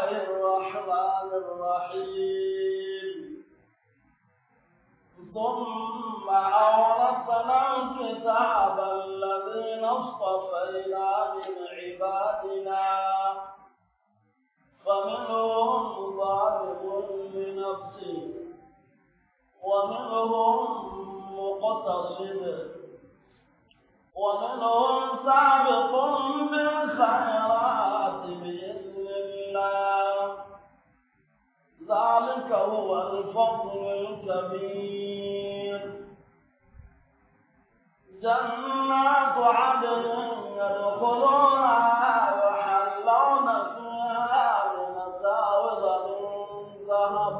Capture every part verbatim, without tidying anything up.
الله الرحمن الرحيم ثم أورثنا الكتاب الذين اصطفينا من عبادنا فمنهم ظالم لنفسه ومنهم مقتصد ومنهم سابق بالخيرات بإذن الله ذلك هو الفضل الكبير جنات عدن يدخلونها يحلون فيها من أساور من ذهب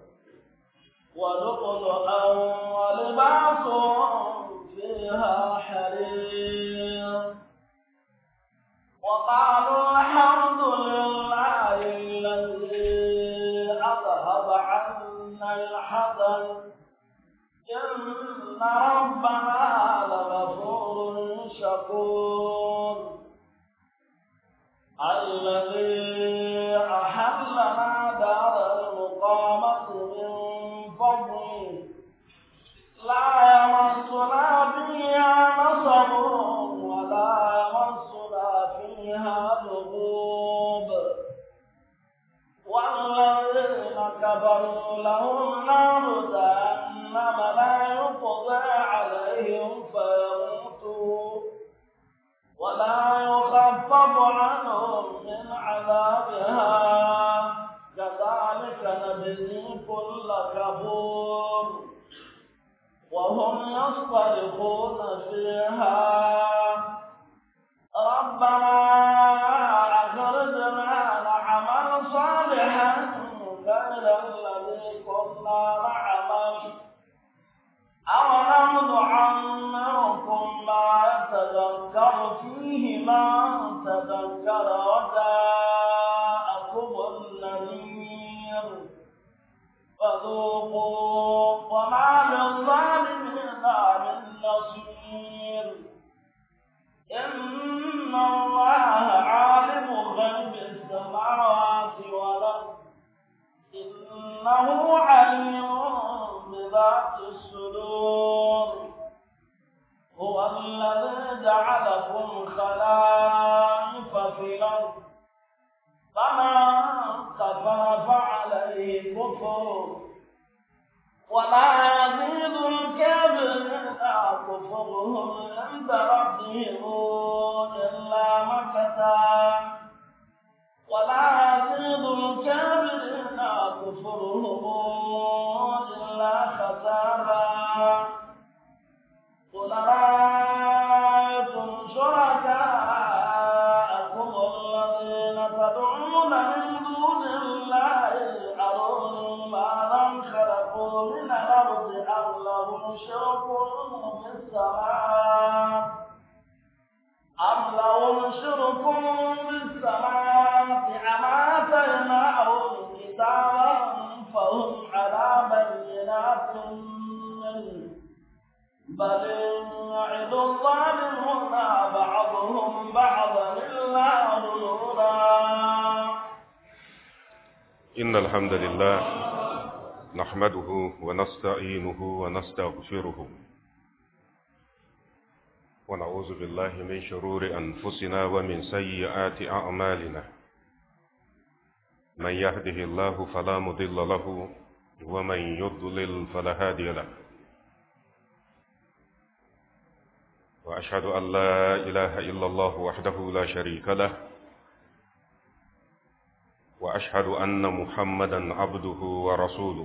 ولؤلؤا ولباسهم فيها حرير وقالوا الحمد لله الذي أذهب عنا الحزن إن ربنا لغفور شكور الذي أحلنا دار المقامة من فضله لا يمسنا فيها نصب ولا يمسنا فيها لغوب والذين كفروا لهم نار جهنم لا يقضى عليهم فيموتوا ولا يخفف عنهم من عذابها كذلك نجزي كل كفور وهم يصطرخون فيها ربنا أخرجنا نعمل صالحا غير الذي كنا نعمل أولم نعمركم ما يتذكر فيه من تذكر وجاءكم النذير فذوقوا وما للظالمين من نصير إن الله عالم غيب السماوات والأرض إنه عليم بذات الصدور هو الذي جعلكم خلائف في الأرض فمن كفر فعليه كفر ولا يزيد الكافرين كفرهم عند ربهم إلا مقتا ولا يزيد الكافرين كفرهم إلا خسارا قل رأيتم شركاءكم الذين تدعون من دون الله أروني ماذا خلقوا من الأرض أم لهم شرك في السماء أم لهم شرك في السماء أم آتيناهم كتابا فهم على بينات منه بل يعد الظالمون بعضهم بعضا إلا غرورا إن الحمد لله نحمده ونستعينه ونستغفره ونعوذ بالله من شرور أنفسنا ومن سيئات أعمالنا من يهده الله فلا مضل له ومن يضلل فلا هادي له وأشهد أن لا إله إلا الله وحده لا شريك له وأشهد أن محمدا عبده ورسوله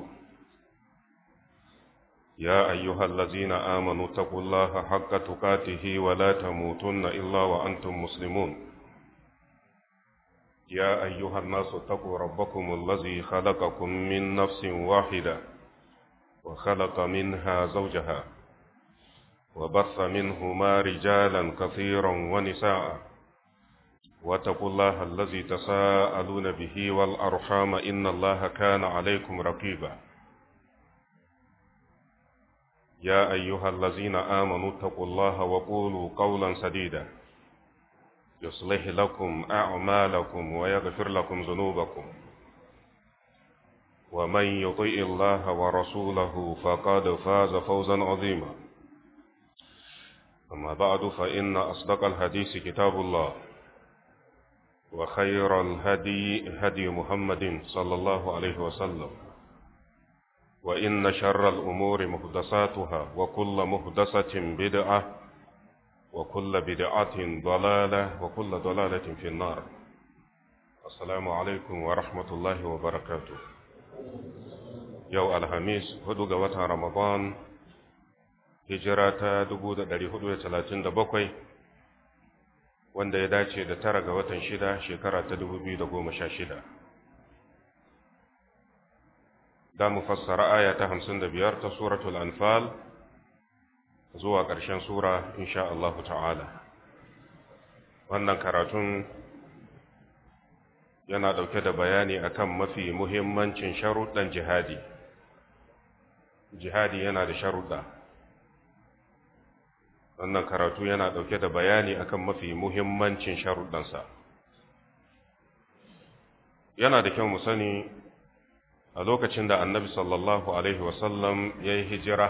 يا أيها الذين آمنوا اتقوا الله حق تقاته ولا تموتن إلا وأنتم مسلمون يا أيها الناس اتقوا ربكم الذي خلقكم من نفس واحدة وخلق منها زوجها وبث منهما رجالا كثيرا ونساء واتقوا الله الذي تساءلون به والأرحام إن الله كان عليكم رقيبا يا أيها الذين آمنوا اتقوا الله وقولوا قولا سديدا يصلح لكم أعمالكم ويغفر لكم ذنوبكم ومن يطع الله ورسوله فقد فاز فوزا عظيما. أما بعد فإن أصدق الحديث كتاب الله، وخير الهدي هدي محمد صلى الله عليه وسلم، وإن شر الأمور محدثاتها، وكل محدثة بدعة، وكل بدعة ضلالة، وكل ضلالة في النار. السلام عليكم ورحمة الله وبركاته. يوم الخميس هدوء وطن رمضان هجرة دبودة داري هدوء ثلاثين دبقوي، wanda ya dace da tara ga watan shida shekara ta dubu biyu da goma sha shida. Da mu fassara aya ta hamsin da biyar ta suratul anfal zuwa ƙarshen sura insha Allah ta'ala. Wannan karatun yana ɗauke da bayani akan mafi muhimmancin sharuɗan jihadi. Jihadi yana da sharuɗa. Wannan karatu yana ɗauke da bayani akan mafi muhimmancin sharuɗansa. Yana da kyau mu sani a lokacin da annabi sallallahu alaihi wasallam ya yi hijira,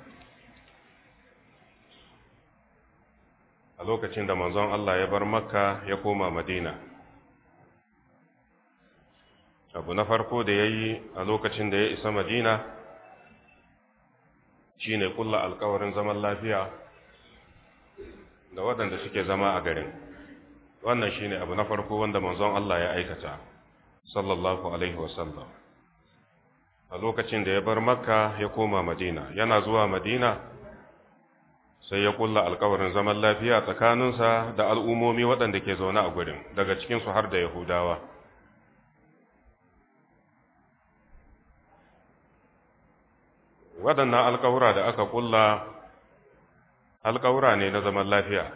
a lokacin da manzon Allah ya bar Makka ya koma Madina, abu na farko da ya yi a lokacin da ya isa Madina shi ne ƙulla alkawarin zaman lafiya da waɗanda suke zama a garin. Wannan shi ne abu na farko wanda manzon Allah ya aikata sallallahu alaihi wasallam a lokacin da ya bar Makka ya koma Madina. Yana zuwa Madina sai ya ƙulla alkawarin zaman lafiya tsakaninsa da al'ummomi waɗanda ke zaune a gurin, daga cikinsu har da Yahudawa. Waɗannan alkawura da aka ƙulla alkawura ne na zaman lafiya,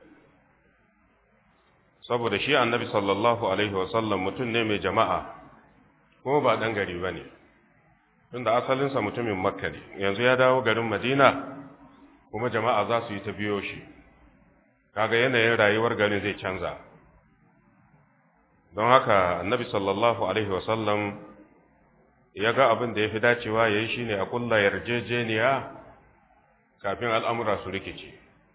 saboda shi annabi sallallahu alaihi wasallam mutum ne mai jama'a kuma ba ɗan gari ba ne, tunda asalinsa mutumin Makka ne, yanzu ya dawo garin Madina kuma jama'a za su yi ta biyo shi, kaga yanayin rayuwar garin zai canza. Don haka annabi sallallahu alaihi wasallam ya ga abin da ya fi dacewa ya yi shi ne a kulla yarjejeniya kafin al'amura su rikice.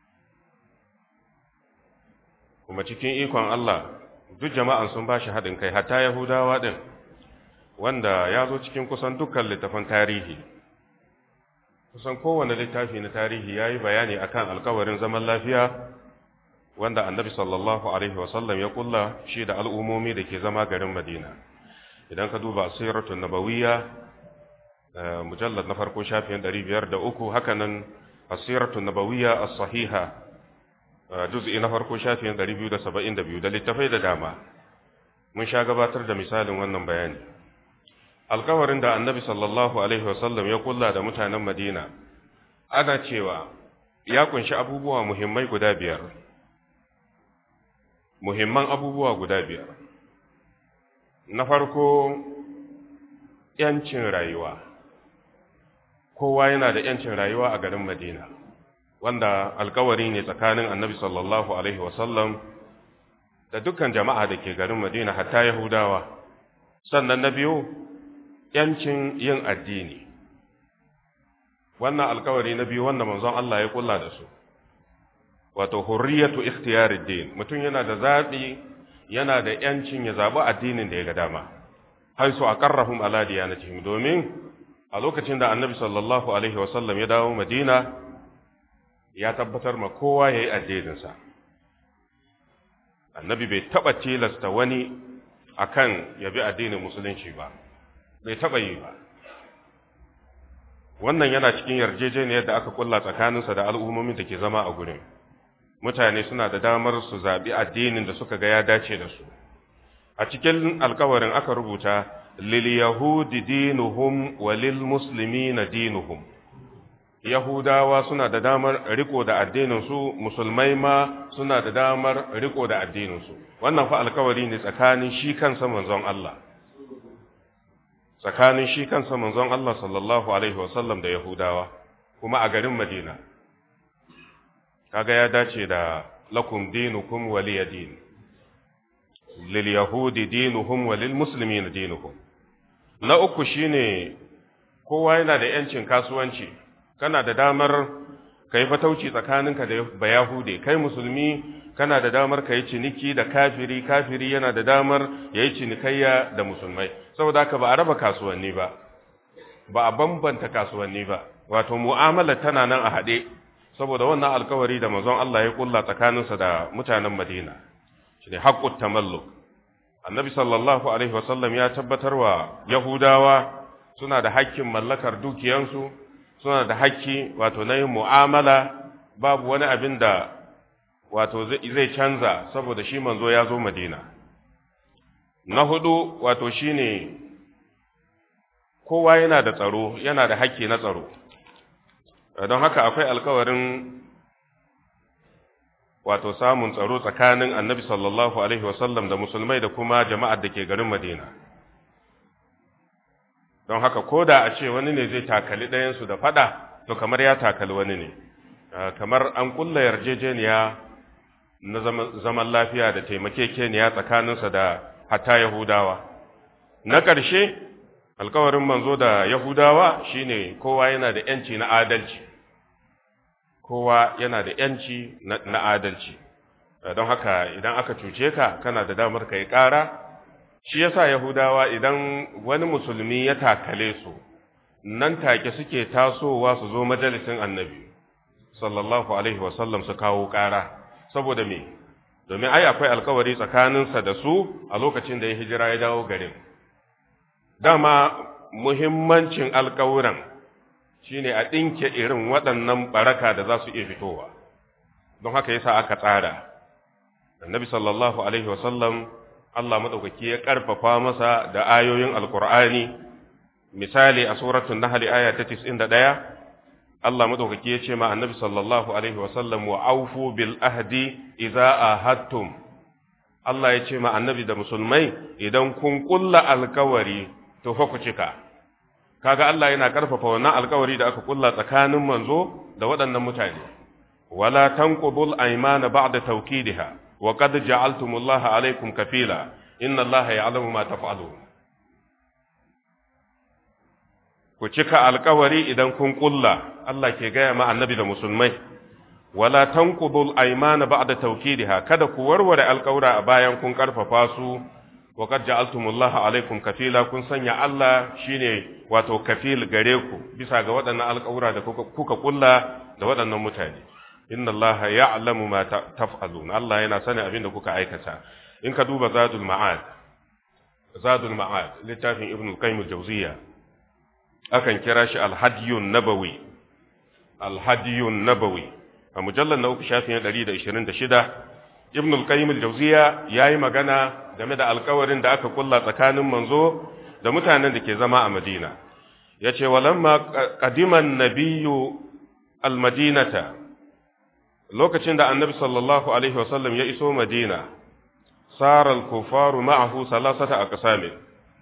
Kuma cikin ikon Allah duk jama'an sun ba shi haɗin kai, hatta Yahudawa ɗin, wanda ya zo cikin kusan dukkan littafin tarihi. Kusan kowane littafi na tarihi ya yi bayani a kan alkawarin zaman lafiya wanda annabi sallallahu Alaihi wasallam ya kulla shi da al'ummomi da ke zama garin Madina. Idan ka duba asiratun nabawiyya mujallar na farko shafin ɗari biyar da uku, hakanan asiratun nabawiyya as-sahiha juz'i na farko shafin ɗari biyu da saba'in da biyu, da littafai da dama mun sha gabatar da misalin wannan bayani. Alkawarin da annabi sallallahu alaihi wasallam ya kulla da mutanen Madina ana cewa ya kunshi abubuwa muhimmai guda biyar, muhimman abubuwa guda biyar. Na farko, ‘yancin rayuwa. Kowa yana da ‘yancin rayuwa a garin Madina, wanda alkawari ne tsakanin annabi sallallahu Alaihi wasallam da dukkan jama'a da ke garin Madina, hatta Yahudawa. Sannan na biyu, ‘yancin yin addini. Wannan alkawari na biyu wanda manzon Allah ya kulla da su, wato hurriyatu ikhtiyarid din, mutum yana da zaɓi, yana da ‘yancin ya zaɓi addinin da ya ga dama, haisu a ƙarrahun ala diyanatihim, domin a lokacin da annabi sallallahu Alaihi wasallam ya dawo Madina ya tabbatar ma kowa ya yi addininsa. Annabi bai taɓa tilasta wani akan ya bi addinin musulunci ba, bai taɓa yi ba. Wannan yana cikin yarjejeniyar da aka kulla tsakaninsa da al'ummomin da ke zama a gurin. Mutane suna da damar su zaɓi addinin da suka ga ya dace da su. A cikin alkawarin aka rubuta, lil yahudi dinuhum wa lil muslimina dinuhum. Yahudawa suna da damar riko da addininsu, musulmai ma suna da damar riko da addininsu. Wannan fa alkawari ne tsakanin shi kansa manzon Allah. Tsakanin shi kansa manzon Allah sallallahu alaihi wasallam da Yahudawa, kuma a garin Madina. Kaga ya dace da lakum dinukum waliya din. Lil yahudi dinuhum wa lil muslimina dinuhum. na uku shine kowa yana da yancin kasuwanci, kana da damar kai fatauci tsakaninka da bayahude, kai musulmi kana da damar kai ciniki da kafiri, kafiri yana da damar yayi cinikayya da musulmai. Saboda haka ba a raba kasuwanni ba, ba a bambanta kasuwanni ba, wato mu'amala tana nan a haɗe, saboda wannan alkawari da manzon Allah ya kulla tsakaninsa da mutanen Madina shine haqqut tamalluk. Annabi sallallahu alaihi wasallam ya tabbatar wa Yahudawa suna da hakkin mallakar dukiyansu, suna da hakki wato na yin mu'amala, babu wani abin da wato zai canza saboda shi manzo ya zo Madina. Na hudu wato shine kowa yana da tsaro, yana da hakki na tsaro, don haka akwai alkawarin wato samun tsaro tsakanin annabi sallallahu alaihi wasallam da musulmai da kuma jama'ar da ke garin Madina. Don haka ko da a ce wani ne zai takali ɗayansu da fada, to kamar ya takali wani ne, kamar an kulla yarjejeniya na zaman lafiya da taimakekeniya tsakaninsa da hatta Yahudawa. Na ƙarshe alkawarin manzo da Yahudawa shine kowa yana da ‘yanci na adalci, kowa yana da ‘yanci na adalci, don haka idan aka cuce ka kana da damar ka yi ƙara. Shi yasa Yahudawa idan wani musulmi ya takale su, nan take suke tasowa su zo majalisin annabi, sallallahu Alaihi wasallam su kawo ƙara, saboda me? Domin ai akwai alkawari tsakaninsa da su a lokacin da ya hijira ya dawo garin. Dama muhimmancin alkawuran shine a ɗinke irin waɗannan baraka da za su iya fitowa, don haka yasa aka tsara. Annabi sallallahu Alaihi wasallam Allah maɗaukaki ya ƙarfafa masa da ayoyin alkur'ani, misali a suratun Nahl aya ta tis'in da ɗaya, Allah maɗaukaki ya ce ma annabi sallallahu Alaihi wasallam wa aufu bil ahdi idza ahadtum. Allah ya ce ma annabi da musulmai idan kun kulla alkawari to fa ku cika. Kaga Allah yana ƙarfafa wannan alkawari da aka kulla tsakanin manzo da waɗannan mutane. Wala tanqudul aymana ba'da tawkidiha wa qad ja'altumullaha alaykum kafila inna Allaha ya'lamu ma taf'alun. Ku cika alkawari idan kun kulla, Allah ke gaya ma annabi da musulmai. Wala tanqudul aymana ba'da tawkidiha, kada ku warware alkawura a bayan kun ƙarfafa su. wa qad ja'altumullaha alaikum kafila, kun sanya Allah shine wato kafil gare ku bisa ga waɗannan alƙawura da kuka kuka kulla da waɗannan mutane. Inna Allaha ya'lamu ma taf'alun, Allah yana sanin abin da kuka aikata. In ka duba Zadul Ma'ad, Zadul Ma'ad littafin Ibn al-Qayyim al-Jawziyya, akan kira shi al-Hadiyun Nabawi, al-Hadiyun Nabawi, a mujallal na uku shafin ɗari da ishirin da shida. Ibn al-Qayyim al-Jawziyya yayi magana game da alƙawarin da aka kulla tsakanin manzo da mutanen da ke zama a Madina. Yace walamma qadima an-nabiyyu al-Madinata, lokacin da Annabi sallallahu alaihi wasallam ya iso Madina, sara al-kufaru ma'ahu salasata aqsam.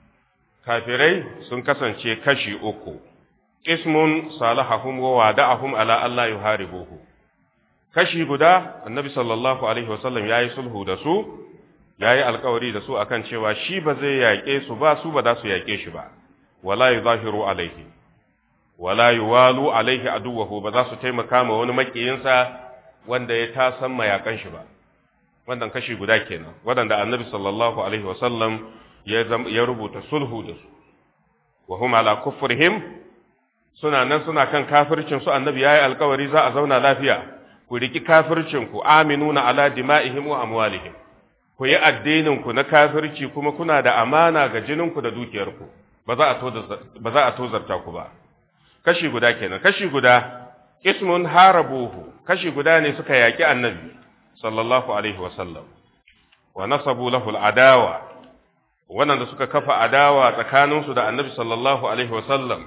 Kafirai sun kasance kashi uku. Qismun salahahum wa wada'ahum ala alla yuharibuhu. Kashi guda Annabi sallallahu alaihi wasallam yayi sulhu da su, yayi alkawari da su akan cewa shi ba zai yaƙe su ba, su ba za su yaƙe shi ba. Wala yuzahiru alaihi, wala yuwalu alaihi aduwahu, ba za su taimaka ma wani makiyinsa wanda ya tasan mayakan shi ba. Wannan kashi guda kenan, waɗanda Annabi sallallahu alaihi wasallam ya rubuta sulhu da su. Wa hum ala kufrihim, suna nan suna kan kafircin su. Annabi yayi alkawari za a zauna lafiya. Ku riki kafircinku, aminuna ala dima'ihim wa amwalihim, ku yi addininku na kafirci kuma kuna da amana ga jininku da dukiyarku, ba za a tozarta ku ba. Kashi guda kenan. Kashi guda, ismun harabuhu, kashi guda ne suka yaƙi annabi sallallahu alaihi wasallam, wa nasabu lahu al'adawa, wannan da suka kafa adawa tsakaninsu da annabi sallallahu alaihi wasallam.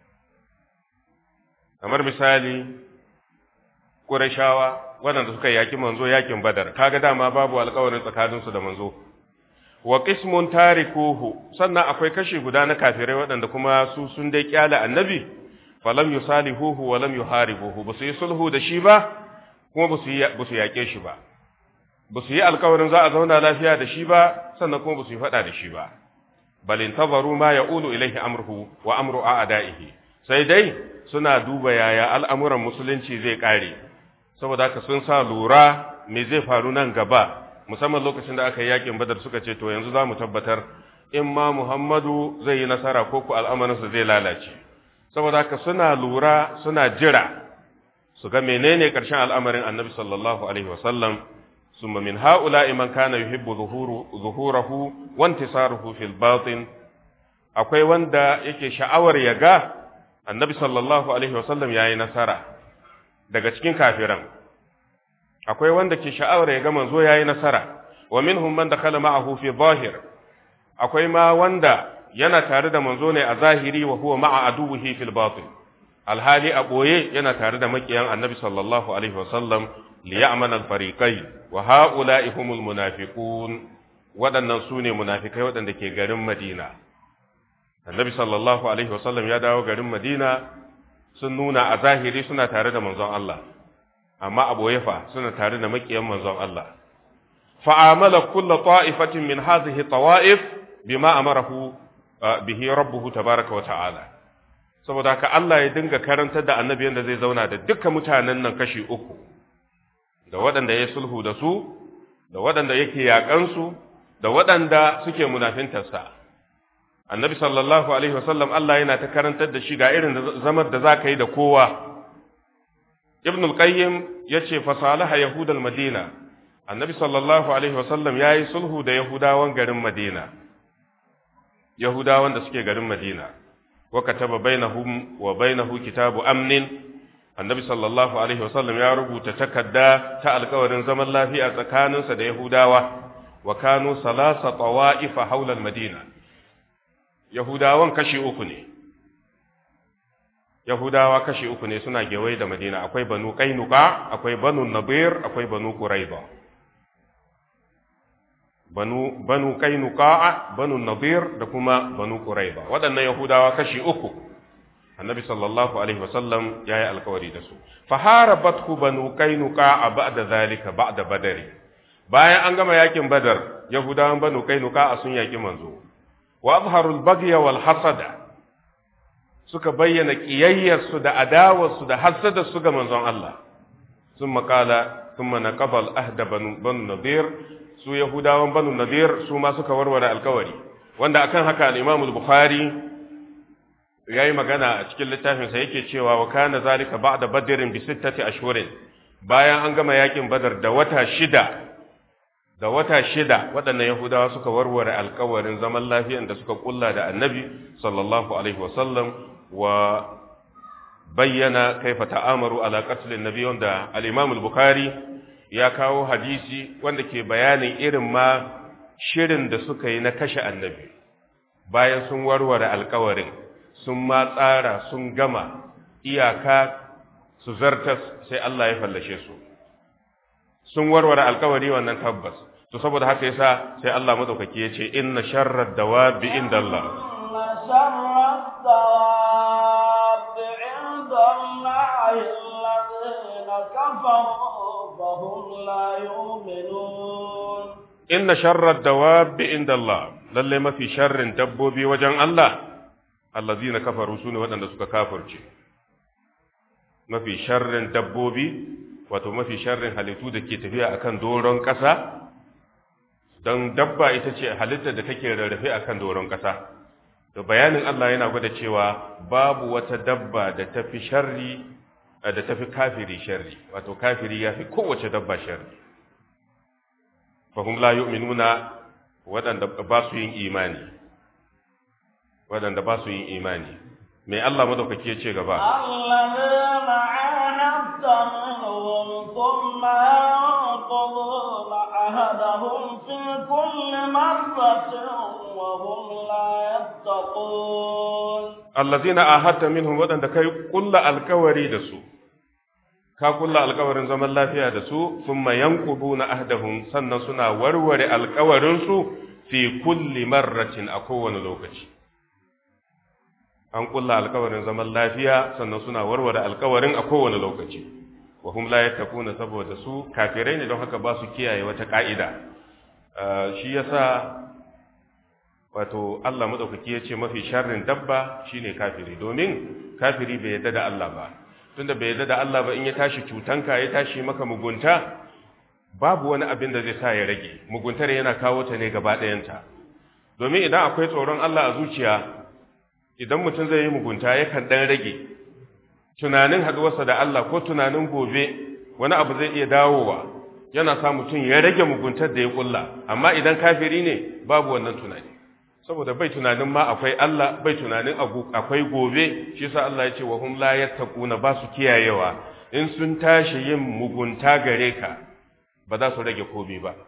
Kamar misali Qurayshawa waɗanda suka yaki manzo yakin Badar, kaga dama babu alƙawarin tsakaninsu da manzo. Wa qismun tarikuhu, sannan akwai kashi guda na kafirai waɗanda kuma su sun dai kyala annabi, falam yusalihuhu wa lam yuharibuhu, ba su yi sulhu da shi ba kuma ba su yi ba su yake shi ba, ba su yi alƙawarin za a zauna lafiya da shi ba, sannan kuma ba su yi faɗa da shi ba. bal intazaru ma ya'ulu ilayhi amruhu wa amru a'da'ihi, sai dai suna duba yaya al'amuran musulunci zai kare, saboda haka sun sa lura me zai faru nan gaba, musamman lokacin da aka yi yakin Badar suka ce to yanzu za mu tabbatar in ma Muhammadu zai yi nasara ko ku al'amarinsa zai lalace, saboda haka suna lura suna jira su ga menene ƙarshen al'amarin annabi sallallahu alaihi wasallam. summa min ha'ula'i man kana yuhibbu zuhurahu wa intisaruhu fil batin, akwai wanda yake sha'awar ya ga annabi sallallahu alaihi wasallam yayi nasara daga cikin kafiran, akwai wanda ke sha'awar ya ga manzo yayi nasara. wa minhum man dakhala ma'ahu fi zahir, akwai ma wanda yana tare da manzo ne a zahiri wa huwa ma'a aduwwihi fil batin, alhali a boye yana tare da makiyan annabi sallallahu alaihi wasallam. liya'man al-fariqayn wa ha'ula'i humul munafiqun, wadannan sune munafikai wadanda ke garin Madina. Annabi sallallahu alaihi wasallam ya dawo garin Madina, sun nuna a zahiri suna tare da manzon Allah, amma a boye fa suna tare da makiyan manzon Allah. fa'amala kullu ta'ifatin min hadhihi tawa'if bima amarahu bihi rabbuhu tabaaraka wa ta'ala. Saboda haka Allah ya dinga karantar da annabi yanda zai zauna da dukkan mutanen nan kashi uku, da waɗanda ya sulhu da su, da waɗanda yake yaƙansu, da waɗanda suke munafintarsa. Annabi sallallahu alaihi wasallam Allah yana ta karantar da shi ga irin zamar da za ka yi da kowa. Ibn al-Qayyim ya ce fasalaha Yahudal Madina, Annabi sallallahu alaihi wasallam ya yi sulhu da Yahudawan garin Madina, Yahudawan da suke garin Madina, wa kataba bainahum wa bainahu kitabu amnin. Annabi sallallahu alaihi wasallam ya rubuta takarda ta alkawarin zaman lafiya tsakaninsa da Yahudawa, wa kanu salasa tawa'ifa haula al-Madina. Yahudawan kashi uku ne, Yahudawa kashi uku ne suna gewaye da Madina, akwai Banu Qainuqa, akwai Banu Nadir, akwai Banu Quraiba. Banu Banu Qainuqa, Banu Nadir da kuma Banu Quraiba. Waɗannan Yahudawa kashi uku Annabi sallallahu alaihi wasallam ya yi alkawari da su. Faharabatku Banu Qainuqa ba'da zalika ba'da Badr. Bayan an gama yakin Badar, Yahudawan Banu Qainuqa sun yaki manzo. Wa azharul baghya wal hasada, suka bayyana kiyayyarsu da adawarsu da hasadarsu ga manzon Allah. Sun makala thumma naqabal ahda banu banu nadir, su Yahudawan Banu Nadir su ma suka warware alkawari, wanda akan haka al-Imam al-Bukhari yayi magana a cikin littafin sa yake cewa wa kana zalika ba'da badrin bi sittati ashhurin, bayan an gama yakin Badar da wata shida da wata shida waɗannan Yahudawa suka warware alkawarin zaman lafiyan da suka kulla da Annabi sallallahu alaihi wasallam, wa bayyana kaifa ta'amaru ala qatl an-nabi, wanda al-Imam al-Bukhari ya kawo hadisi wanda ke bayanin irin ma shirin da suka yi na kashe Annabi. Bayan sun warware alkawarin, sun ma tsara sun gama iyaka su zartas, sai Allah ya fallashe su. Sun warware alkawari wannan tabbas. To saboda haka yasa sai Allah madaukaki ya ce inna sharrad dawabi indallah, inna sharrad dawabi indallahi alladhina kafaru wa hum la yu'minun. Inna sharrad dawabi indallah, lalle mafi sharrin dabbobi wajen Allah allazina kafaru, sune waɗanda suka kafirce. Mafi sharrin dabbobi, wato mafi sharrin halittu da ke tafiya akan doron ƙasa, don dabba ita ce halittar da take rarrafe akan doron ƙasa. Da bayanin Allah yana gwada cewa babu wata dabba da tafi sharri da tafi kafiri sharri, wato kafiri yafi kowace dabba sharri. Fahum la yu'minuna, waɗanda ba su yin imani, waɗanda ba su yin imani. Me Allah madaukaki ya ce gaba? Allazina ahadta minhum thumma yanquduna ahadahum fi kulli marratin wa hum la yattaqun. Allazina ahadta minhum, waɗanda kai kulla alkawari da su, ka kulla alkawarin zaman lafiya da su, thumma yanquduna ahdahum, sannan suna warware alkawarin su fi kulli marratin, a kowane lokaci. An kulla alkawarin zaman lafiya sannan suna warware alkawarin a kowane lokaci. Wa hum la yattaquna, saboda su kafirai ne, don haka ba su kiyaye wata ka'ida. Shi yasa wato Allah madaukaki ya ce mafi sharrin dabba shine kafiri, domin kafiri bai yarda da Allah ba. Tunda bai yarda da Allah ba, in ya tashi cutanka ya tashi maka mugunta, babu wani abin da zai sa ya rage. Muguntar yana kawo ta ne gaba ɗayanta. Domin idan akwai tsoron Allah a zuciya, idan mutum zai yi mugunta yakan ɗan rage tunanin haɗuwarsa da Allah ko tunanin gobe wani abu zai iya dawowa, yana sa mutum ya rage muguntar da ya kulla. Amma idan kafiri ne babu wannan tunani, saboda bai tunanin ma akwai Allah, bai tunanin akwai gobe. Shi yasa Allah ya ce wa hum la yattaquna, ba su kiyayewa. In sun tashi yin mugunta gare ka ba za su rage komai ba.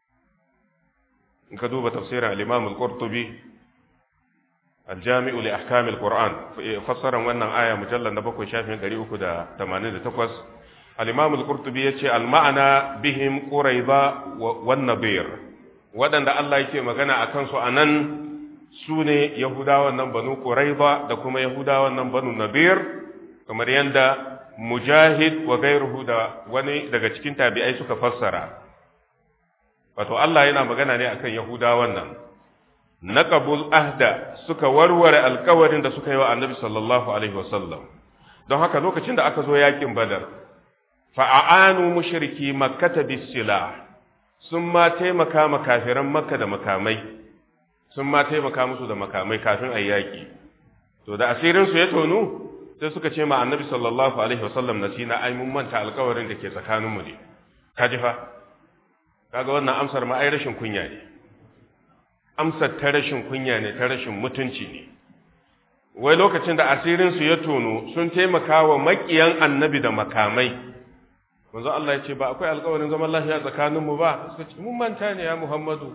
in ka duba tafsirin al-Imam al-Qurtubi al-Jami'u li ahkam al-Qur'an, fassaran wannan aya mujallal na bakwai shafin ɗari uku da tamanin da takwas, al-Imam al-Qurtubi yace al-ma'ana bihim Qurayza wan Nadir, wadanda Allah yake magana akan su anan sune Yahudawan nan Banu Qurayza da kuma Yahudawan nan Banu Nadir, kamar yanda Mujahid wa gairuhu da wani daga cikin tabi'ai suka fassara. Wato Allah yana magana ne akan Yahudawan nan, naqabul ahda, suka warware alkawarin da suka yi wa Annabi sallallahu alaihi wasallam. Don haka lokacin da aka zo yakin Badar, fa'anu mushriki makkata bis-silah, sun ma taimaka ma kafiran Makka da makamai, sun ma taimaka musu da makamai kafin ayi yaki. To da asirin su ya tonu, sai suka ce ma Annabi sallallahu alaihi wasallam, nasina ai mun manta alkawarin da ke tsakaninmu ne. Kaji fa, kaga wannan amsar ma ai rashin kunya ne. Amsar ta rashin kunya ne, ta rashin mutunci ne. Wai lokacin da asirinsu ya tono sun taimaka wa maƙiyan Annabi da makamai, manzo Allah ya ce ba akwai alƙawarin zaman lafiya tsakaninmu ba? Suka ce mun manta ne ya Muhammadu.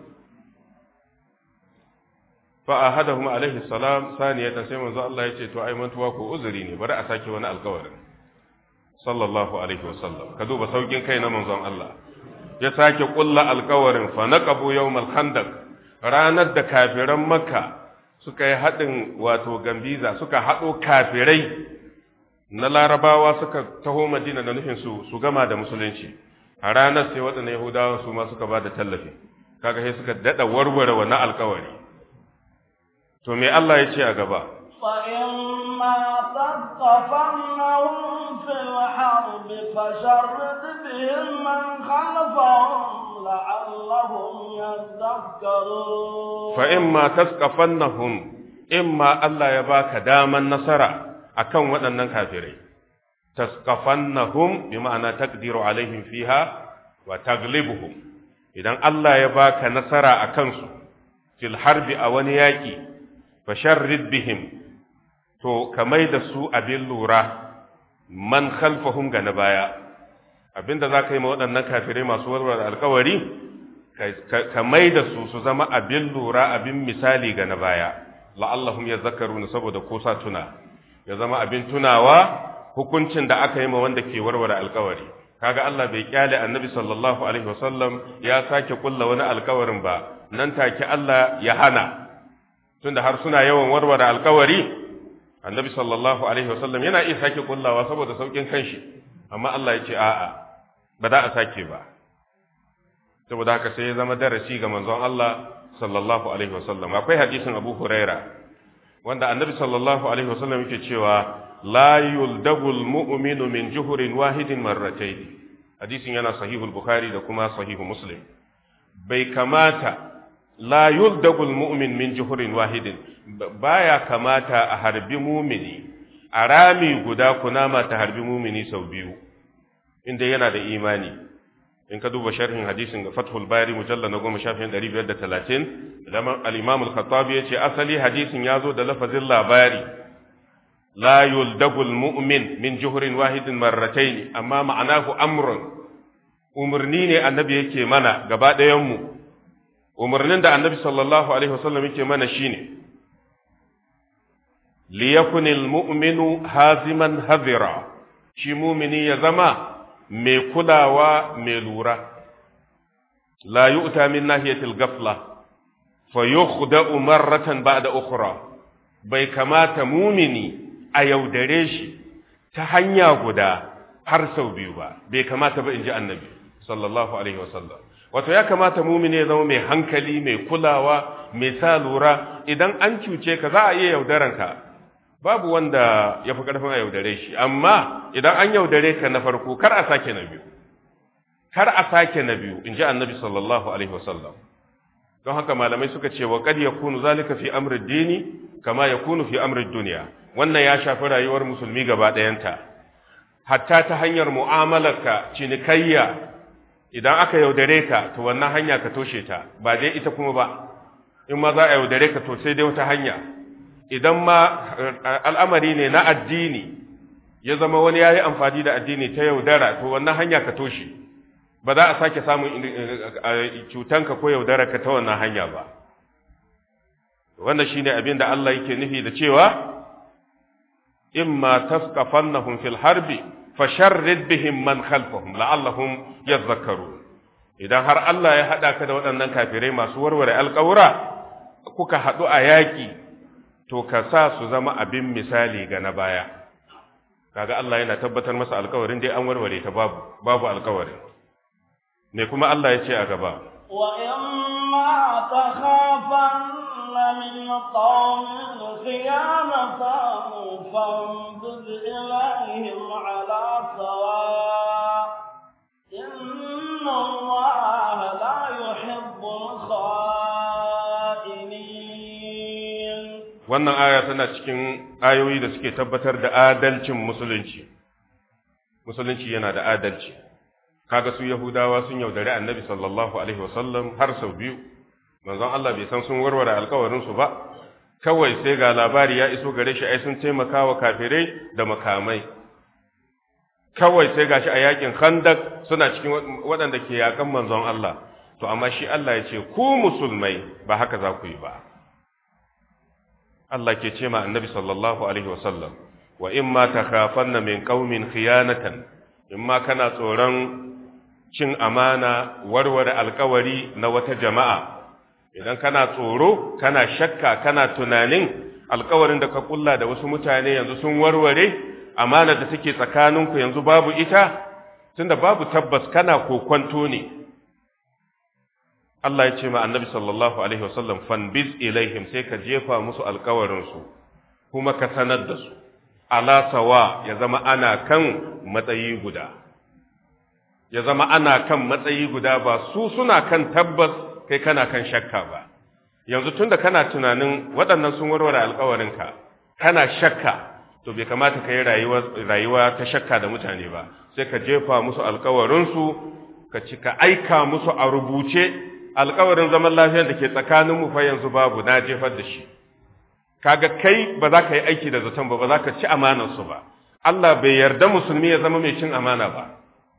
Fa ahadahum alaihi salam saniyatan, sai manzo Allah ya ce to ai mantuwa ko uzuri ne, bari a sake wani alƙawarin. Sallallahu alaihi wasallam, ka duba saukin kai na manzon Allah. Ya sake kulla alƙawarin, fa naqabu yawmal khandaq, ranar da kafiran Makka suka yi haɗin wato gambiza, suka haɗo kafirai na Larabawa suka taho Madina da nufin su su gama da musulunci. A ranar sai waɗannan Yahudawa su ma suka ba da tallafi, kaga sai suka daɗa warware wannan alƙawari. To me Allah ya ce a gaba? فإما تثقفنهم في الحرب فشرد بهم من خلفهم لعلهم يذكرون. فإما تثقفنهم، إما الله يباك داما نصر أكون ودنن كافرين. تثقفنهم بمعنى تقدر عليهم فيها وتغلبهم. إذن الله يباك نصر أكنسو في الحرب أونياكي فشرد بهم، to kamai da su abin lura man khalfahum ga na baya. Abinda za ka yi ma waɗannan kafirai masu warware alkawari, kamai da su su zama abin lura, abin misali ga na baya. La'allahum yadhakkaruna, saboda ko sa tuna, ya zama abin tunawa hukuncin da aka yi ma wanda ke warware alkawari. Kaga Allah bai kyale Annabi sallallahu alaihi wasallam ya sake kulla wani alkawarin ba, nan take Allah ya hana, tunda har suna yawan warware alkawari. Annabi sallallahu alaihi wasallam yana iya sake kullawa saboda saukin kanshi, amma Allah ya ce a'a, ba za a sake ba. Saboda haka sai ya zama darasi ga manzon Allah sallallahu alaihi wasallam. Akwai hadisin Abu Huraira wanda Annabi sallallahu alaihi wasallam yake cewa la yuldagul mu'minu min juhurin wahidin marratayn. Hadisin yana sahihul Bukhari da kuma sahihu Muslim. Bai kamata la yuldagul mu'min min juhurin wahidin, baya kamata a harbi mumini a rami guda, kunama ta harbi mumini sau biyu inda yana da imani. In ka duba sharhin hadisin ga Fathul Bari mujallal na goma shafin ɗari biyar da talatin, al-Imam al-Khattabi ya ce asali hadisin ya zo da lafazin labari, la yuldagul mu'min min juhurin wahidin marratayn, amma ma'anahu amrun, umarni ne annabi yake mana gaba ɗayan mu. Umarnin da annabi sallallahu alaihi wasallam yake mana shine liyakunil mu'minu haziman hazira, shi mumini ya zama mai kulawa mai lura. La yu'ta min nahiyatil ghafla fa yukhda'u marratan ba'da ukhra, bai kamata mumini a yaudare shi ta hanya guda har sau biyu ba, bai kamata ba, inji annabi sallallahu alaihi wasallam. Wato ya kamata mumini ya zama mai hankali, mai kulawa, me sa lura idan an cuce ka za a iya yaudaranka babu wanda ya fi ƙarfin a yaudare shi amma idan an yaudare ka na farko kar a sake na biyu kar a sake na biyu in ji annabi sallallahu alaihi wasallam don haka malamai suka ce wa kad yakunu zalika fi amri dini kama yakunu fi amri dunya wannan ya shafi rayuwar musulmi gaba ɗayanta hatta ta hanyar mu'amalarka cinikayya idan aka yaudare ka to wannan hanya ka toshe ta ba dai ita kuma ba in ma za a yaudare ka to sai dai wata hanya idan ma al'amari ne na addini ya zama wani yayi amfani da addini ta yaudara to wannan hanya ka toshe ba za a sake samun cutanka ko yaudara ka ta wannan hanya ba wannan shine abin da Allah yake nufi da cewa imma tasqafannahum fil harbi fasharrid bihim man khalfahum la'allahum yadhakkarun idan har Allah ya hada ka da waɗannan kafirai masu warware alƙawura kuka hadu a yaki to ka sa su zama abin misali ga na baya kaga Allah yana tabbatar masa alƙawarin dai an warware ta babu babu alƙawarin ne kuma Allah ya ce a gaba wa imma takhafanna min qawmin khiyanatan fanbuz ilayhim ala sawa inna Allah la yuhibbul kha'inin wannan aya tana cikin ayoyi da suke tabbatar da adalcin musulunci musulunci yana da adalci kaga su yahudawa sun yaudari annabi sallallahu alaihi wasallam har sau biyu manzon Allah bai san sun warware alkawarin su ba kawai sai ga labari ya iso gare shi ai sun taimaka wa kafirai da makamai kawai sai gashi a yakin khandak suna cikin waɗanda ke yakan manzon Allah to amma shi Allah ya ce ku musulmai ba haka za ku yi ba Allah ke ce ma annabi sallallahu alaihi wasallam wa imma takhafanna min qaumin khiyanatan imma kana tsoron cin amana warware alkawari na wata jama'a idan kana tsoro kana shakka kana tunanin alkawarin da ka kulla da wasu mutane yanzu sun warware amana da take tsakaninku yanzu babu ita tunda babu tabbas kana kokonto ne Allah ya ce ma annabi sallallahu alaihi wasallam fanbiz ilaihim sai ka jefa musu alkawarin su kuma ka sanar da su ala sawa ya zama ana kan matsayi guda ya zama ana kan matsayi guda ba su suna kan tabbas kai kana kan shakka ba yanzu tunda kana tunanin waɗannan sun warware alƙawarinka kana shakka to bai kamata ka yi rayuwa rayuwa ta shakka da mutane ba sai ka jefa musu alƙawarinsu ka ci ka aika musu a rubuce alƙawarin zaman lafiyar da ke tsakanin mu fa yanzu babu na jefar da shi kaga kai ba za ka yi aiki da zaton ba ba za ka ci amanarsu ba Allah bai yarda musulmi ya zama mai cin amana ba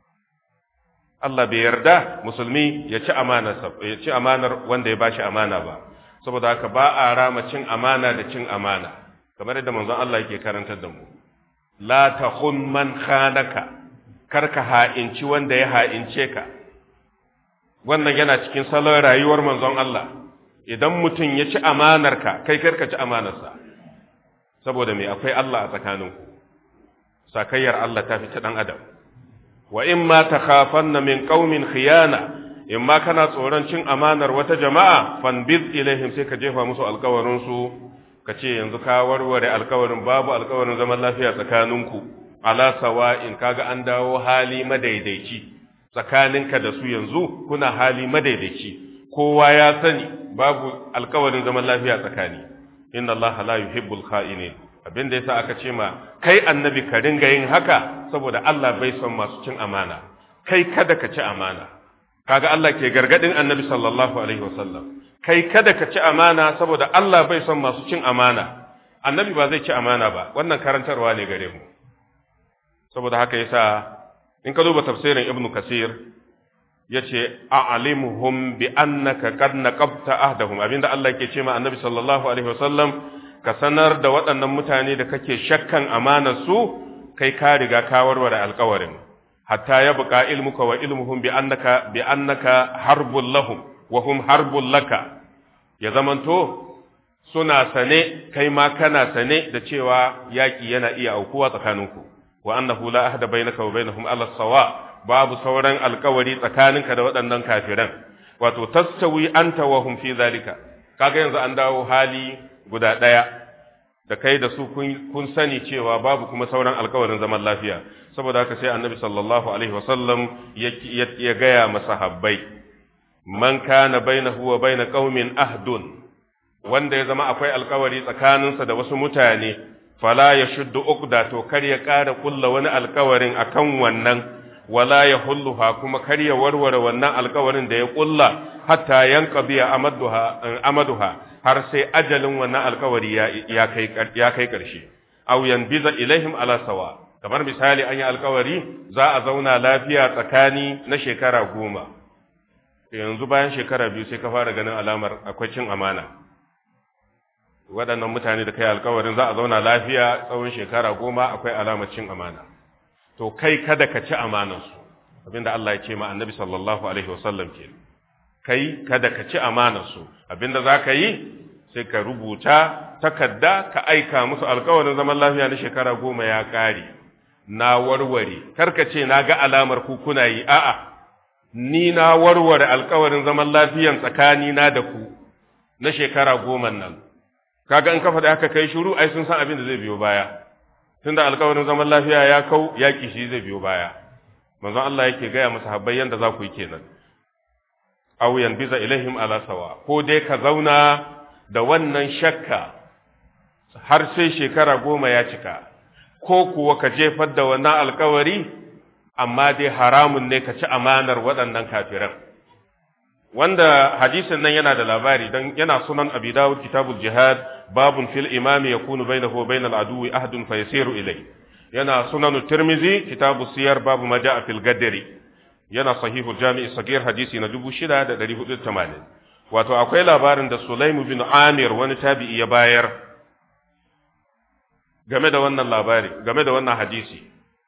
Allah bai yarda musulmi ya ci amanarsa ya ci amanar wanda ya bashi amana ba saboda haka ba a rama cin amana da cin amana kamar yadda manzon Allah yake karantar da mu la takhun man khanaka karka ha'inci wanda ya ha'ince ka wannan yana cikin salon rayuwar manzon Allah idan mutum ya ci amanarka kai karka ci amanarsa saboda me akwai Allah a tsakaninku sakayyar Allah ta fi ta dan adam wa in ma takhafanna min qaumin khiyana in ma kana tsoron cin amanar wata jama'a fanbiz ilaihim sai ka jefa musu alkawarin su ka ce yanzu ka warware alkawarin babu alkawarin zaman lafiya tsakaninku ala sawa'in kaga an dawo hali madaidaici tsakaninka da su yanzu kuna hali madaidaici kowa ya sani babu alkawarin zaman lafiya tsakani inna allaha la yuhibbul kha'inin abinda yasa aka ce ma kai annabi ka ringa yin haka saboda Allah bai son masu cin amana kai kada ka ci amana kaga Allah ke gargadin annabi sallallahu alaihi wasallam kai kada ka ci amana saboda Allah bai son masu cin amana annabi ba zai ci amana ba wannan karantarwa ne gare mu saboda haka yasa in ka duba tafsirin ibnu kasir yace a'limuhum bi annaka qad naqabta ahdahum abinda Allah yake ce ma annabi sallallahu alaihi wasallam ka sanar da waɗannan mutane da kake shakkan amanar su kai ka riga ka warware alƙawarin hatta ya buƙa ilmuka wa ilmuhum bi annaka bi annaka harbul lahum wa hum harbul laka ya zamanto suna sane kai ma kana sane da cewa yaki yana iya aukuwa tsakaninku wa annahu la ahda bainaka wa bainahum ala sawa babu sauran alƙawari tsakaninka da waɗannan kafiran wato tastawi anta wa hum fi zalika kaga yanzu an dawo hali guda ɗaya da kai da su kun sani cewa babu kuma sauran alkawarin zaman lafiya. Saboda haka sai annabi sallallahu alaihi wasallam ya gaya masahabbai, man kana bainahu wa bain qaumin ahdun, wanda ya zama akwai alkawari tsakaninsa da wasu mutane, fala yashuddu uqda, to kar ya ƙara kulla wani alkawarin akan wannan, wala yahulluha, kuma kar ya warware wannan alkawarin da ya kulla hatta yanqadiya amaduha amaduha, har sai ajalin wannan alkawari ya kai ya kai ƙarshe. Aw yanbiza ilaihim ala sawa, kamar misali an yi alkawari za a zauna lafiya tsakani na shekara goma, yanzu bayan shekara biyu sai ka fara ganin alamar akwai cin amana. Waɗannan mutane da kai alkawarin za a zauna lafiya tsawon shekara goma, akwai alamar cin amana. To kai kada ka ci amanarsu, abinda Allah ya ce ma annabi sallallahu alaihi wasallam ke, kai kada ka ci amanarsu, abinda za ka yi sai ka rubuta takarda ka aika musu alkawarin zaman lafiya na shekara goma ya ƙare, na warware, karka ce na ga alamar ku kuna yi, a'a, ni na warware alkawarin zaman lafiyan tsakani na da ku na shekara goma nan. Kaga in kafa da haka kai shiru, ai sun san abin da zai biyo baya, tunda alkawarin zaman lafiya ya kau, yaƙi shi zai biyo baya. Manzon Allah yake gaya masa habbai yanda za ku yi kenan. Aw yanbiza ilaihim ala sawa, ko dai ka zauna da wannan shakka har sai shekara goma ya cika, ko kuwa ka jefar da wannan alkawari, amma dai haramun ne ka ci amanar waɗannan kafiran. Wanda hadisin nan yana da labari, don yana sunan Abi Dawud kitabul jihad, babun fil imami yakunu bainahu wa bainal aduwi ahdun fa yasiru ilay. Yana sunan Tirmizi kitabu siyar, babu ma ja'a fil gadri. Yana sahihul jami'i sagir, hadisi na dubu shida da ɗari hudu da tamanin. Wato akwai labarin da Sulaimu bin Amir, wani tabi'i, ya bayar game da wannan labari, game da wannan hadisi.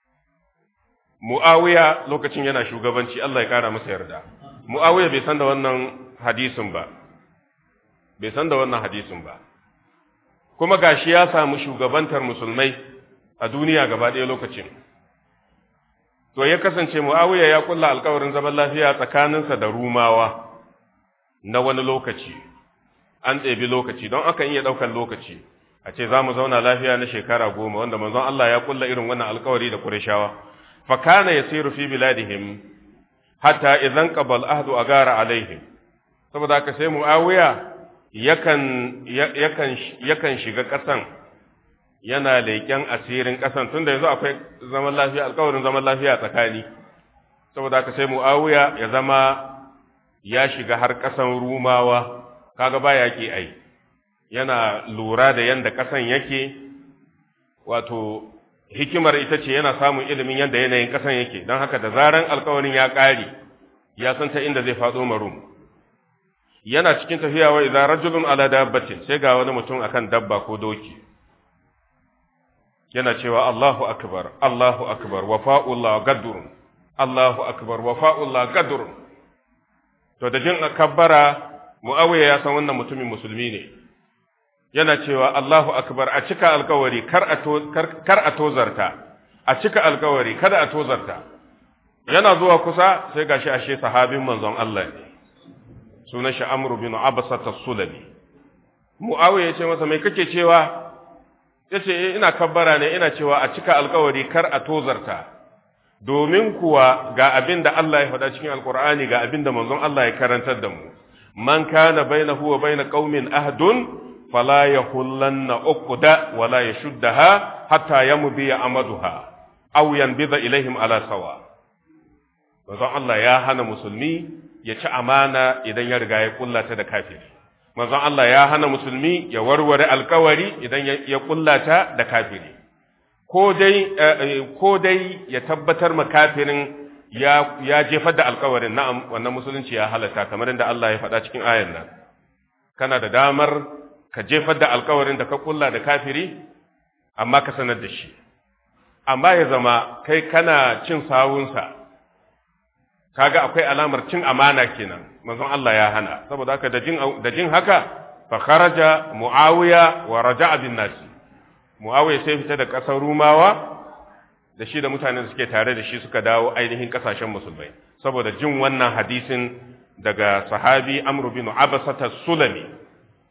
Muawiya lokacin yana shugabanci, Allah ya kara masa yarda. Muawiya bai san da wannan hadisin ba, bai san da wannan hadisin ba. Kuma gashi ya samu shugabantar musulmai a duniya gaba ɗaya lokacin. To ya kasance Muawiya ya kulla alkawarin zaman lafiya tsakaninsa da Rumawa na wani lokaci, an ɗebi lokaci, don akan iya ɗaukar lokaci, a ce za mu zauna lafiya na shekara goma, wanda manzon Allah ya kulla irin wannan alkawari da Qurayshawa. Fa kana yasiru fi biladihim hatta idan qabal ahdu agara alaihim. Saboda haka sai Muawiya yakan yakan yakan shiga ƙasan, yana leƙen asirin ƙasan, tunda yanzu akwai zaman lafiya, alkawarin zaman lafiya tsakani. Saboda haka sai Muawiya ya zama ya shiga har ƙasan Rumawa, kaga ba yaƙi ai, yana lura da yanda ƙasan yake, wato hikimar ita ce yana samun ilimin yadda yanayin ƙasan yake, don haka da zaran alkawarin ya ƙare, ya san ta inda zai faɗo marum. Yana cikin tafiya wa idan rajulun ala dabbatin, sai ga wani mutum akan dabba ko doki, yana cewa Allahu akbar, Allahu akbar, wafa'ullah gadurun, Allahu akbar, wafa'ullah gadurun. To da jin kabbara, Muawiya ya san wannan mutumin musulmi ne, yana cewa Allahu akbar, a cika alkawari, kar a tozarta, a cika alkawari, kada a tozarta. Yana zuwa kusa sai gashi ashe sahabin manzon Allah ne, sunan shi Amr bin Abasa as-Sulami. Muawiya ya ce masa, mai kake cewa? Yace ina kabbara ne, ina cewa a cika alkawari, kar a tozarta. Domin kuwa ga abin da Allah ya faɗa cikin Alƙur'ani, ga abin da manzon Allah ya karantar da mu, man kana bainahu wa bain qaumin ahdun fala yahullanna uqda wala yashuddaha hatta yamdi amaduha aw yanbidha ilaihim ala sawa. Manzon Allah ya hana musulmi ya ci amana idan ya riga ya kullata da kafiri. Manzon Allah ya hana musulmi ya warware alkawari idan ya kullata da kafiri. Ko dai, ko dai ya tabbatar ma kafirin ya, ya jefar da alkawarin, na'am, wannan musulunci ya halatta, kamar yadda Allah ya faɗa cikin ayan nan. Kana da damar ka jefar da alkawarin da ka kulla da kafiri, amma ka sanar da shi. Amma ya zama kai kana cin sawunsa, kaga akwai alamar cin amana kenan, manzon Allah ya hana. Saboda haka da jin, da jin haka, fa kharaja Muawiya wa raja'a bin nasi. Muawiya sai fita da ƙasar Rumawa da shi da mutanen da suke tare da shi suka dawo ainihin ƙasashen musulmai, saboda jin wannan hadisin daga sahabi Amr bin Abasa as-Sulami.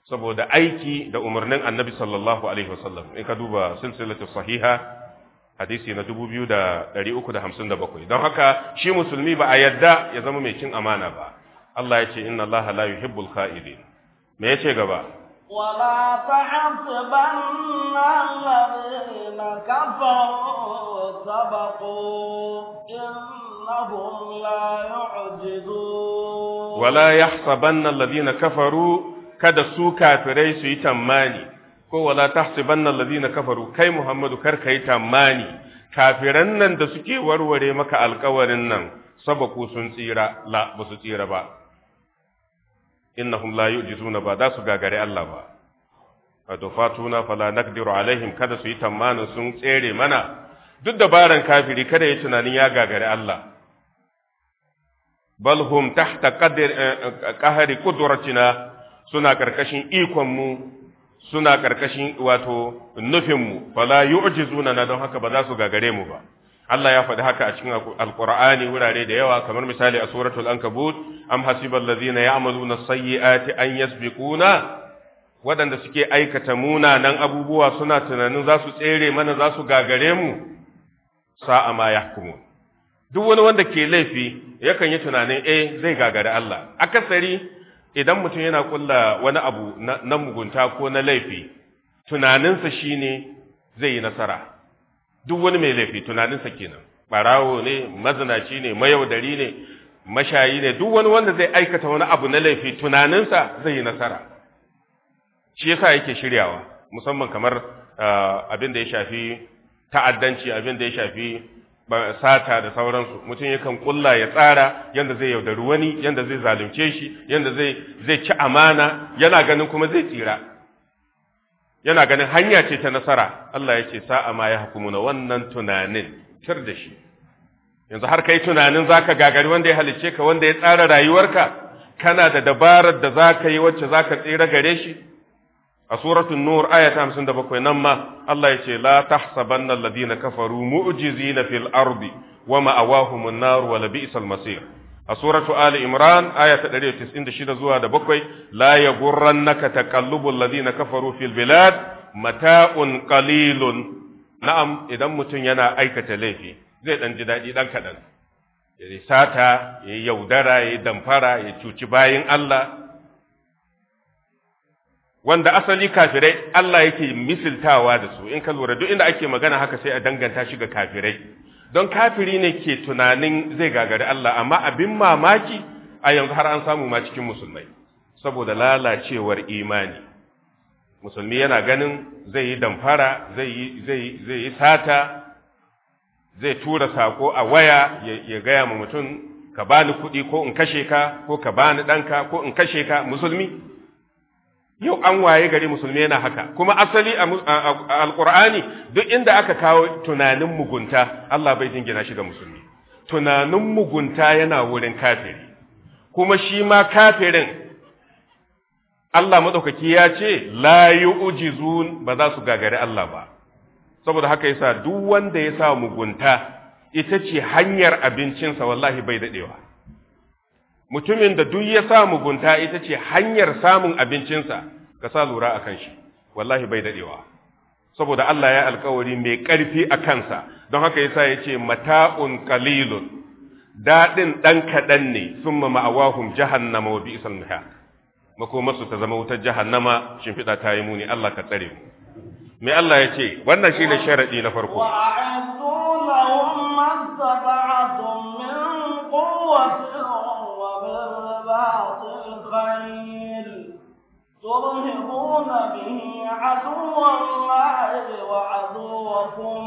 saboda aiki da umarnin annabi sallallahu alaihi wasallam. In ka duba silsilatu sahiha hadisi na dubu biyu da ɗari uku da hamsin da bakwai. Don haka shi musulmi ba a yadda ya zama mai cin amana ba. Allah ya ce inna Allah la yuhibbul kha'idin. Me yace gaba? ولا تحسبن الذين كفروا سبقوا إنهم لا يعجزون ولا يحسبن الذين كفروا kada su kafirai su yi tammani ko wala tahsibanna alladhina kafaru kai Muhammadu kar kai tammani kafiran nan da suke warware maka alƙawarin nan sabaku sun tsira la ba su tsira ba innahum la yu'jizuna ba za su gagare Allah ba adufatuna fala naqdiru alaihim kada su yi tamanin sun tsere mana duk dabaran kafiri kada ya tunanin ya gagare Allah bal hum tahta qadri qahri qudratina suna karkashin ikon mu suna karkashin wato nufin mu fala yu'jizuna na don haka ba za su gagare mu ba Allah ya faɗi haka a cikin Alƙur'ani wurare da yawa kamar misali a suratul Ankabut am hasibal ladina ya'maluna sayyi'ati an yasbiquna waɗanda suke aikata munanan abubuwa suna tunanin za su tsere mana za su gagare mu sa'a ma yahkumu duk wani wanda ke laifi yakan yi tunanin eh zai gagare Allah akasari idan mutum yana kulla wani abu na mugunta ko na laifi tunaninsa shine zai yi nasara duk wani mai laifi tunaninsa kenan barawo ne mazinaci ne mayaudari ne mashayi ne duk wani wanda zai aikata wani abu na laifi tunaninsa zai yi nasara shi yasa yake shiryawa musamman kamar abin da ya shafi ta'addanci abin da ya shafi sata da sauransu mutum yakan kulla ya tsara yanda zai yaudari wani yanda zai zalunce shi yanda zai zai ci amana yana ganin kuma zai tsira yana ganin hanya ce ta nasara Allah ya ce sa'a ma ya hukumuna wannan tunanin tir da shi yanzu har kai tunanin zaka gagari wanda ya halicce ka wanda ya tsara rayuwarka kana da dabarar da zaka yi wacce zaka tsira gare shi a suratul nur aya ta hamsin da bakwai nan ma Allah ya ce la tahsabanna alladhina kafaru mu'jizina fil ardi wa ma'awahumun nar wa labi'sal masir a suratu ali imran aya ta ɗari da tis'in da shida zuwa da bakwai la yaghurrannaka taqallubul ladina kafaru fil bilad mata'un qalilun na'am idan mutum yana aikata laifi zai dan ji dadi dan kadan ya sata ya yaudara ya damfara ya cuci bayin Allah wanda asali kafirai Allah yake misiltawa da su in ka lura duk inda ake magana haka sai a danganta shi ga kafirai don kafiri ne ke tunanin zai gagari Allah amma abin mamaki a yanzu har an samu ma cikin musulmai saboda lalacewar imani musulmi yana ganin zai yi damfara zai yi zai zai yi sata zai tura sako a waya ya gaya ma mutum ka bani kuɗi ko in kashe ka ko ka bani ɗanka ko in kashe ka musulmi yau an waye gari musulmi yana haka kuma asali a alkur'ani duk inda aka kawo tunanin mugunta Allah bai jingina shi ga musulmi tunanin mugunta yana wurin kafiri kuma shi ma kafirin Allah madaukaki ya ce la yu'jizun ba za su gagari Allah ba saboda haka yasa duk wanda ya sa mugunta ita ce hanyar abincinsa wallahi bai dadewa mutumin da duk ya sa mugunta ita ce hanyar samun abincinsa ka sa lura akan shi wallahi bai dadewa saboda Allah ya alkawari mai ƙarfi a kansa don haka yasa yace mata'un qalilun dadin dan kadan ne summa ma'awahum jahannama wa bi'sal mihad makomarsu ta zama wutar jahannama shimfida ta yi muni Allah ka tsare mu me Allah yace wannan shine sharadi na farko ترهبون به عدو الله وعدوكم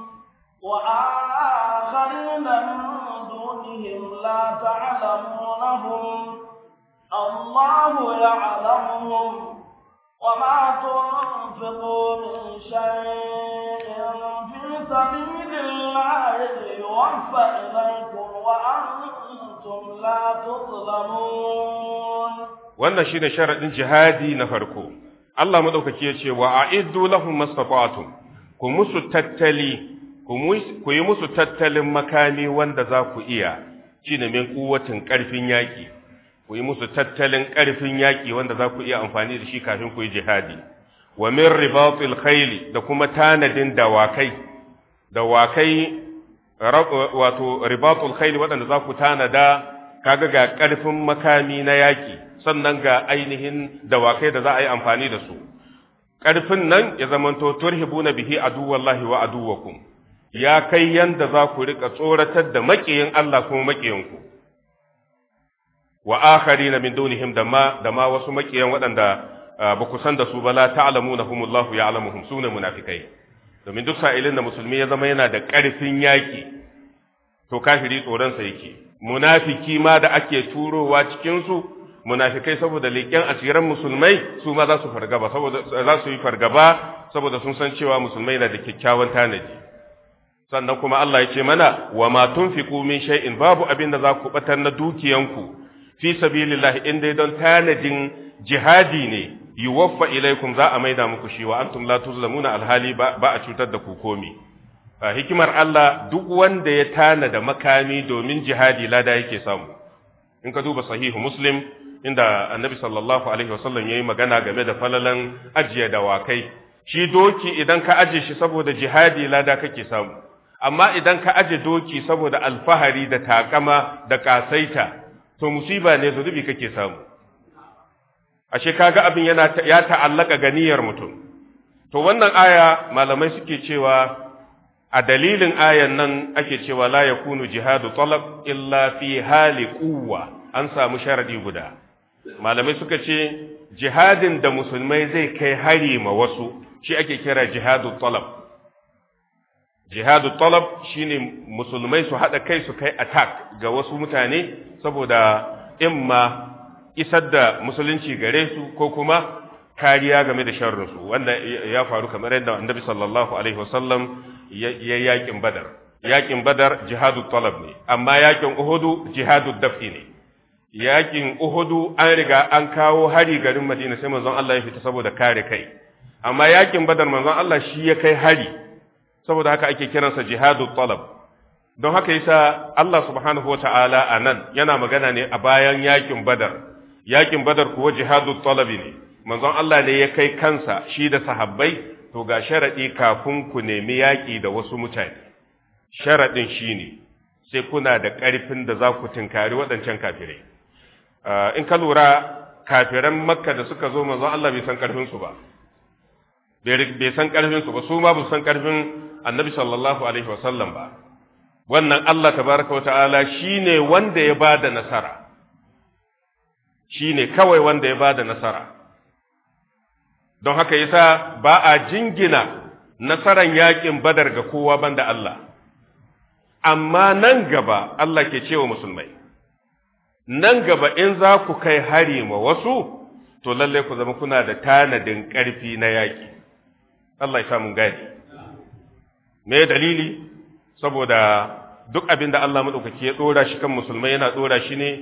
وآخرين من دونهم لا تعلمونهم الله يعلمهم وما تنفقوا من شيء في سبيل الله يوفى إليكم وأنتم لا تظلمون wannan shine sharadin jihadi na farko Allah madaukaki ya ce wa a'iddu lahum mastata'tum ku musu tattali ku yi musu tattalin makami wanda za ku iya shine min kuwatin karfin yaki ku yi musu tattalin ƙarfin yaƙi wanda za ku iya amfani da shi kafin ku yi jihadi wa min ribatil khayli da kuma tanadin dawakai dawakai wato ribatul khayli waɗanda za ku tanada kaga ga ƙarfin makami na yaƙi sannan ga ainihin dawakai da za a yi amfani da su ƙarfin nan ya zamanto turhibuna bihi aduwallahi wa aduwakum ya kai yanda za ku rika tsoratar da maƙiyin Allah kuma maƙiyinku wa akharina min dunihim da ma da ma wasu maƙiyan waɗanda ba ku san da su ba la ta'lamunahumullahu ya'lamuhum sune munafikai domin duk sa'ilin da musulmi ya zama yana da ƙarfin yaƙi to kafiri tsoron sa yake munafiki ma da ake turowa cikin su munafikai saboda leƙen asiran musulmai su ma za su fargaba saboda za su yi fargaba saboda sun san cewa musulmai na da kyakkyawan tanadi sannan kuma Allah ya ce mana wa ma tunfiqu min shay'in babu abin da za ku batar na dukiyanku fi sabilillah in dai don tanadin jihadi ne yuwaffa ilaikum za a maida muku shi wa antum la tuzlamuna alhali ba a cutar da ku komi hikimar Allah duk wanda ya tanada makami domin jihadi lada yake samu in ka duba sahihu muslim inda annabi sallallahu alaihi wasallam yayi magana game da falalan ajiye dawakai shi doki idan ka aje shi saboda jihadi lada kake samu amma idan ka aje doki saboda alfahari da takama da kasaita to musiba ne zunubi kake samu ashe kaga abin yana ya ta'allaka ganiyar mutum to wannan aya malamai suke cewa a dalilin ayan nan ake cewa la yakunu jihadu talab illa fi hali quwwa an samu sharadi guda malamai suka ce jihadin da musulmai zai kai hari ma wasu shi ake kira jihadu talab jihadu talab shine musulmai su hada kai su kai attack ga wasu mutane saboda imma isar da musulunci gare su ko kuma kariya game da sharrinsu wanda ya faru kamar yadda annabi sallallahu alaihi wasallam ya yakin badar yakin badar jihadu talab ne amma yakin uhudu jihadu daf'i ne yakin uhudu an riga an kawo hari garin madina sai manzon Allah ya fita saboda kare kai amma yakin badar manzon Allah shi ya kai hari saboda haka ake kiransa jihadu talab don haka yasa Allah subhanahu wataala anan yana magana ne a bayan yakin badar yakin badar kuwa jihadu talabi ne manzon Allah ne ya kai kansa shi da sahabbai to ga sharadi kafin ku nemi yaki da wasu mutane sharadin shine sai kuna da ƙarfin da za ku tinkari waɗancan kafirai in ka lura kafiran makka da suka zo manzon Allah bai san ƙarfin su ba bai san ƙarfin su ba su ma ba san ƙarfin annabi sallallahu alaihi wasallam ba wannan Allah tabaraka wa ta'ala shine wanda ya bada nasara shine kawai wanda ya bada nasara don haka yasa ba a jingina nasaran yakin badar ga kowa banda Allah amma nan gaba Allah ke cewa musulmai nan gaba in za ku kai hari ma wasu to lalle ku zama kuna da tanadin ƙarfi na yaki Allah ya sa mun gani me dalili saboda duk abin da Allah madaukaki ya dora shi kan musulmai yana dora shi ne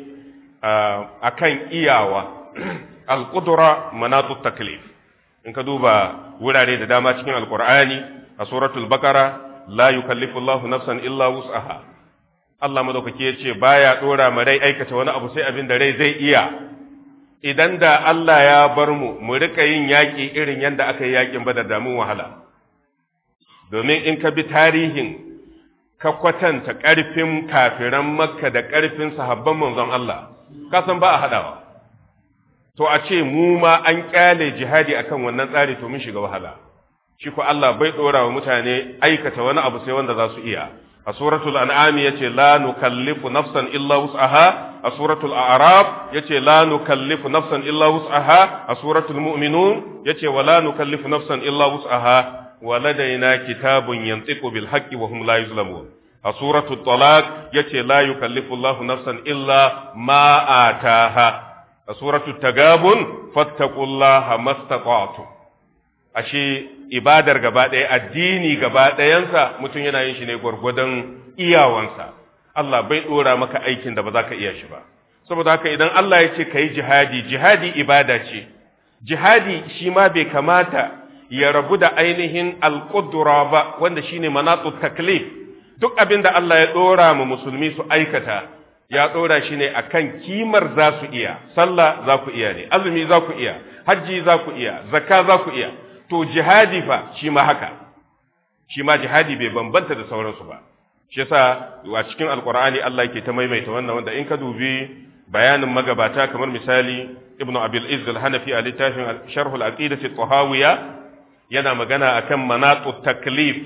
akan iyawa al-qudra manatut taklif in ka duba wurare da dama cikin alqur'ani a suratul baqara la yukallifu Allahu nafsan illa wus'aha Allah madaukaki ya ce baya dora ma rai aikata wani abu sai abin da rai zai iya idan da Allah ya bar mu mu rika yin yaki irin yanda aka yi yakin badar da mun wahala domin in ka bi tarihin ka kwatanta ƙarfin kafiran makka da ƙarfin sahabban manzon Allah ka san ba a haɗawa to a ce mu ma an ƙyale jihadi akan wannan tsari to mun shiga wahala shi ko Allah bai ɗora wa mutane aikata wani abu sai wanda za su iya a suratul an'am yace la nukallifu nafsan illa wus'aha a suratul a'raf yace la nukallifu nafsan illa wus'aha a suratul mu'minun yace wala nukallifu nafsan illa wus'aha ولدينا كتاب ينطق بالحق وهم لا يظلمون سورة الطلاق يتي لا يكلف الله نفسا إلا ما آتاها سورة التغابن فاتقوا الله ما استطعتم ashe ibadar gaba ɗaya addini gaba ɗayansa mutum yana yin shi ne gwargwadon iyawansa Allah bai ɗora maka aikin da ba za ka iya shi ba saboda haka idan Allah ya ce ka yi jihadi jihadi ibada ce jihadi shi ma bai kamata ya rabu da ainihin alƙudura ba wanda shine manatut taklif duk abin da Allah ya ɗora mu musulmi su aikata ya ɗora shi ne akan kimar za su iya, sallah za ku iya ne, azumi za ku iya, hajji za ku iya, zakka za ku iya, to jihadi fa shi ma haka, shi ma jihadi bai bambanta da sauransu ba. Shi yasa a cikin Alƙur'ani Allah yake ta maimaita wannan, wanda in ka dubi bayanin magabata kamar misali Ibn Abil Izz al-Hanafi a littafin Sharh al-Aqidah at-Tahawiyya yana magana akan manatut taklif,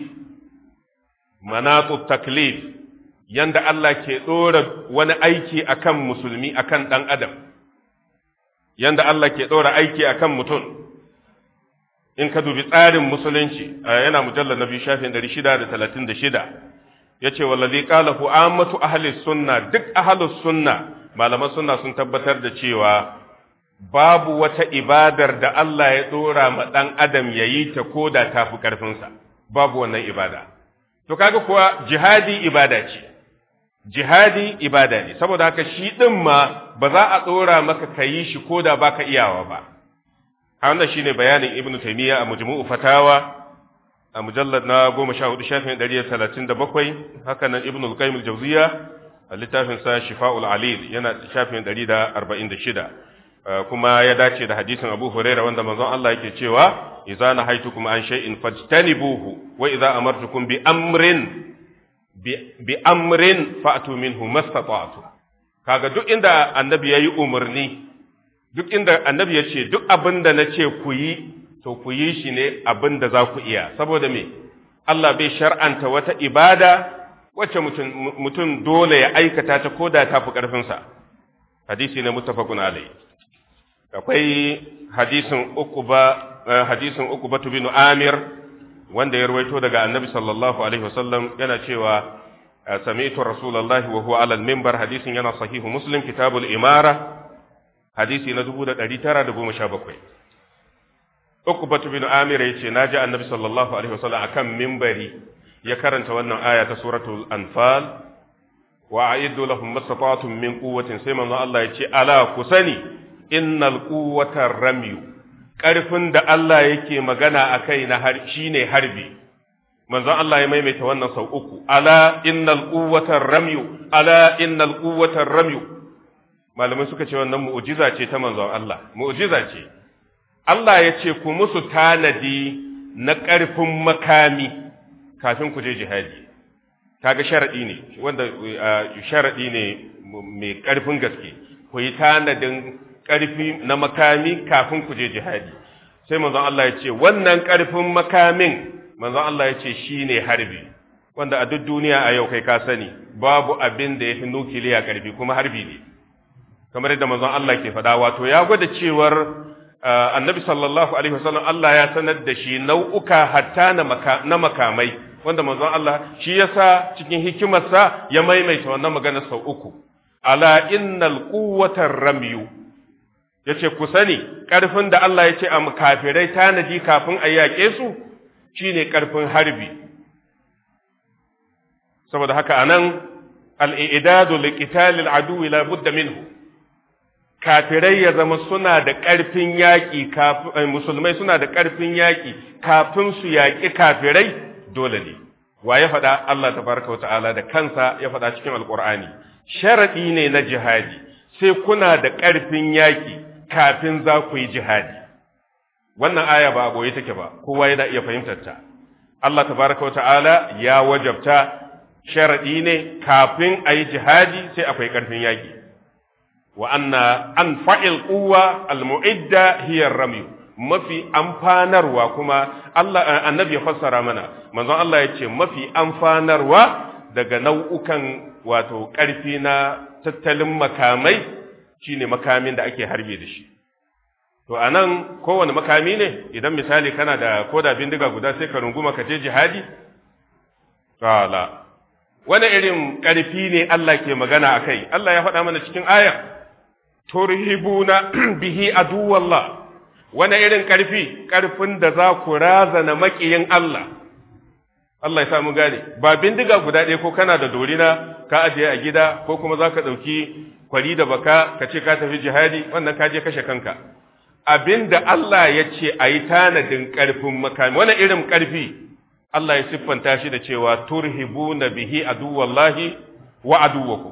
manatut taklif yanda Allah ke ɗora wani aiki akan musulmi, akan ɗan adam, yanda Allah ke ɗora aiki akan mutum. In ka dubi tsarin musulunci yana mujallar na biyu shafin ɗari shida da talatin da shida, ya ce wallazi qalahu ammatu ahli sunna, duk ahlus sunna, malaman sunna sun tabbatar da cewa babu wata ibadar da Allah ya ɗora ma ɗan adam ya yi ta ko da ta fi ƙarfinsa, babu wannan ibada. To kaga kuwa jihadi ibada ce, jihadi ibada ne, saboda haka shi ɗin ma ba za a ɗora maka ka yi shi ko da baka iyawa ba. Wannan shi ne bayanin Ibn Taymiyyah a Majmu'u Fatawa a mujallar na goma sha hudu shafin ɗari da talatin da bakwai, haka nan Ibn al-Qayyim al-Jawziyya a littafinsa Shifa'ul Alil yana shafin ɗari da arba'in da shida. Kuma ya dace da hadisin Abu Hurairah wanda manzon Allah yake cewa idza nahaytukum an shay'in fajtanibuhu wa idza amartukum bi amrin bi amrin fa'tu minhu mastata'tu. Kaga duk inda annabi yayi umarni, duk inda annabi ya ce duk abinda nace ku yi to ku yi shi ne abinda za ku iya, saboda me Allah bai shar'anta wata ibada wacce mutum mutum dole ya aikata ta koda ta fi karfin sa. Hadisi ne muttafaqun alayhi. Akwai hadisin Uqba hadisin Uqba bin Amir wanda ya rawaito daga Annabi sallallahu alaihi wasallam yana cewa sami'tu Rasulullahi wa huwa ala al-minbar, hadisin yana sahihu Muslim kitabul imara, hadisi na dubu da ɗari tara da goma sha bakwai. Uqba bin Amir yace naji Annabi sallallahu alaihi wasallam akan minbari ya karanta wannan aya ta suratul Anfal, wa a'iddu lahum mastata'tum min quwwatin, sai manzo Allah yace ala kusani innal quwwata ramyu, ƙarfin da Allah yake magana akai na har shine harbi. Manzon Allah ya maimaita wannan sau uku, ala innal quwwata ramyu, ala innal quwwata ramyu. Malamai suka ce wannan mu'jiza ce ta manzon Allah, mu'jiza ce. Allah ya ce ku musu tanadi na ƙarfin makami kafin ku je jihadi. Kaga sharadi ne, wanda sharadi ne mai ƙarfin gaske. Ku yi tanadin ƙarfi na makami kafin ku je jihadi. Sai manzon Allah ya ce wannan ƙarfin makamin, manzon Allah ya ce shi ne harbi, wanda a duk duniya a yau kai ka sani babu abin da ya fi nukiliya ƙarfi, kuma harbi ne, kamar yadda manzon Allah ke faɗa. Wato ya gwada cewar annabi sallallahu alaihi wasallam Allah ya sanar da shi nau'uka hatta na makamai, wanda manzon Allah shi yasa cikin hikimarsa ya maimaita wannan magana sau uku, ala innal quwwatar ramyu. Ya ce ku sani ƙarfin da Allah ya ce a kafirai tanadi kafin a yaƙe su shi ne ƙarfin harbi. Saboda haka a nan al'idadu liƙitalil aduwi la budda minhu, kafirai ya zama suna da ƙarfin yaƙi, musulmai suna da ƙarfin yaƙi kafin su yaƙi kafirai dole ne. Wa ya faɗa? Allah tabaraka wa ta'ala da kansa ya faɗa cikin Alƙur'ani. Sharaɗi ne na jihadi, sai kuna da ƙarfin yaƙi kafin za ku yi jihadi. Wannan aya ba a goye take ba, kowa yana iya fahimtar ta. Allah tabaraka wa ta'ala ya wajabta sharadi ne kafin a yi jihadi sai akwai ƙarfin yaƙi. Wa anna anfa'il quwwa al-mu'idda hiya ar-ramy, mafi amfanarwa kuma Allah annabi ya fassara mana, manzon Allah ya ce mafi amfanarwa daga nau'ukan wato ƙarfi na tattalin makamai shine makamin da ake harbe da shi. To anan kowane makami ne, idan misali kana da koda bindiga guda sai ka runguma ka je jihadi? Kala wani irin ƙarfi ne Allah ke magana akai? Allah ya faɗa mana cikin aya, turhibuna bihi aduwallah. Wani irin ƙarfi? Ƙarfin da za ku razana maƙiyin Allah. Allah ya samu gane, ba bindiga guda ɗaya ko kana da dorina ka ajiye a gida, ko kuma za ka ɗauki kwari da baka ka ce ka tafi jihadi, wannan ka je kashe kanka. Abinda Allah ya ce a yi tanadin ƙarfin makami, wani irin ƙarfi? Allah ya siffanta shi da cewa turhibuna bihi aduwallahi wa aduwakum.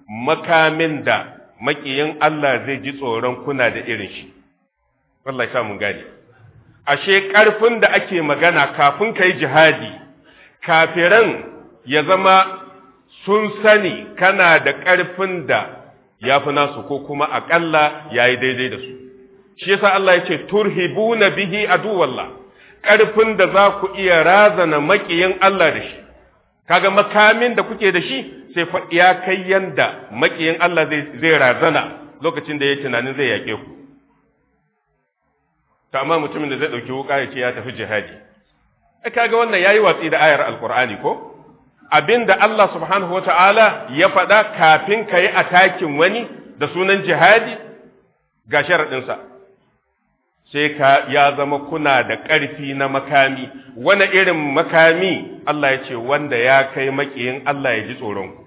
makamin da makiyin Allah zai ji tsoron kuna da irin shi. Wallahi sa mun gane. Ashe ƙarfin da ake magana kafin kai jihadi, kafiran ya zama sun sani kana da ƙarfin da ya fi nasu ko kuma aƙalla ya yi daidai da su. Shi yasa Allah ya ce, turhibuna bihi aduwallah, ƙarfin da za ku iya razana makiyin Allah da shi. Kaga makamin da kuke da shi sai fa ya kai yanda makiyin Allah zai razana lokacin da ya tunanin zai yake ku. Ta amma mutumin da zai dauki wuka ya ce ya tafi jihadi. Ai kaga wannan yayi watsi da ayar Alqur'ani ko? Abinda Allah subhanahu wataala ya faɗa kafin kai atakin wani da sunan jihadi ga sharadin sa. Sai ka ya zama kuna da ƙarfi na makami, wani irin makami Allah ya ce wanda ya kai makiyin Allah ya ji tsoronku.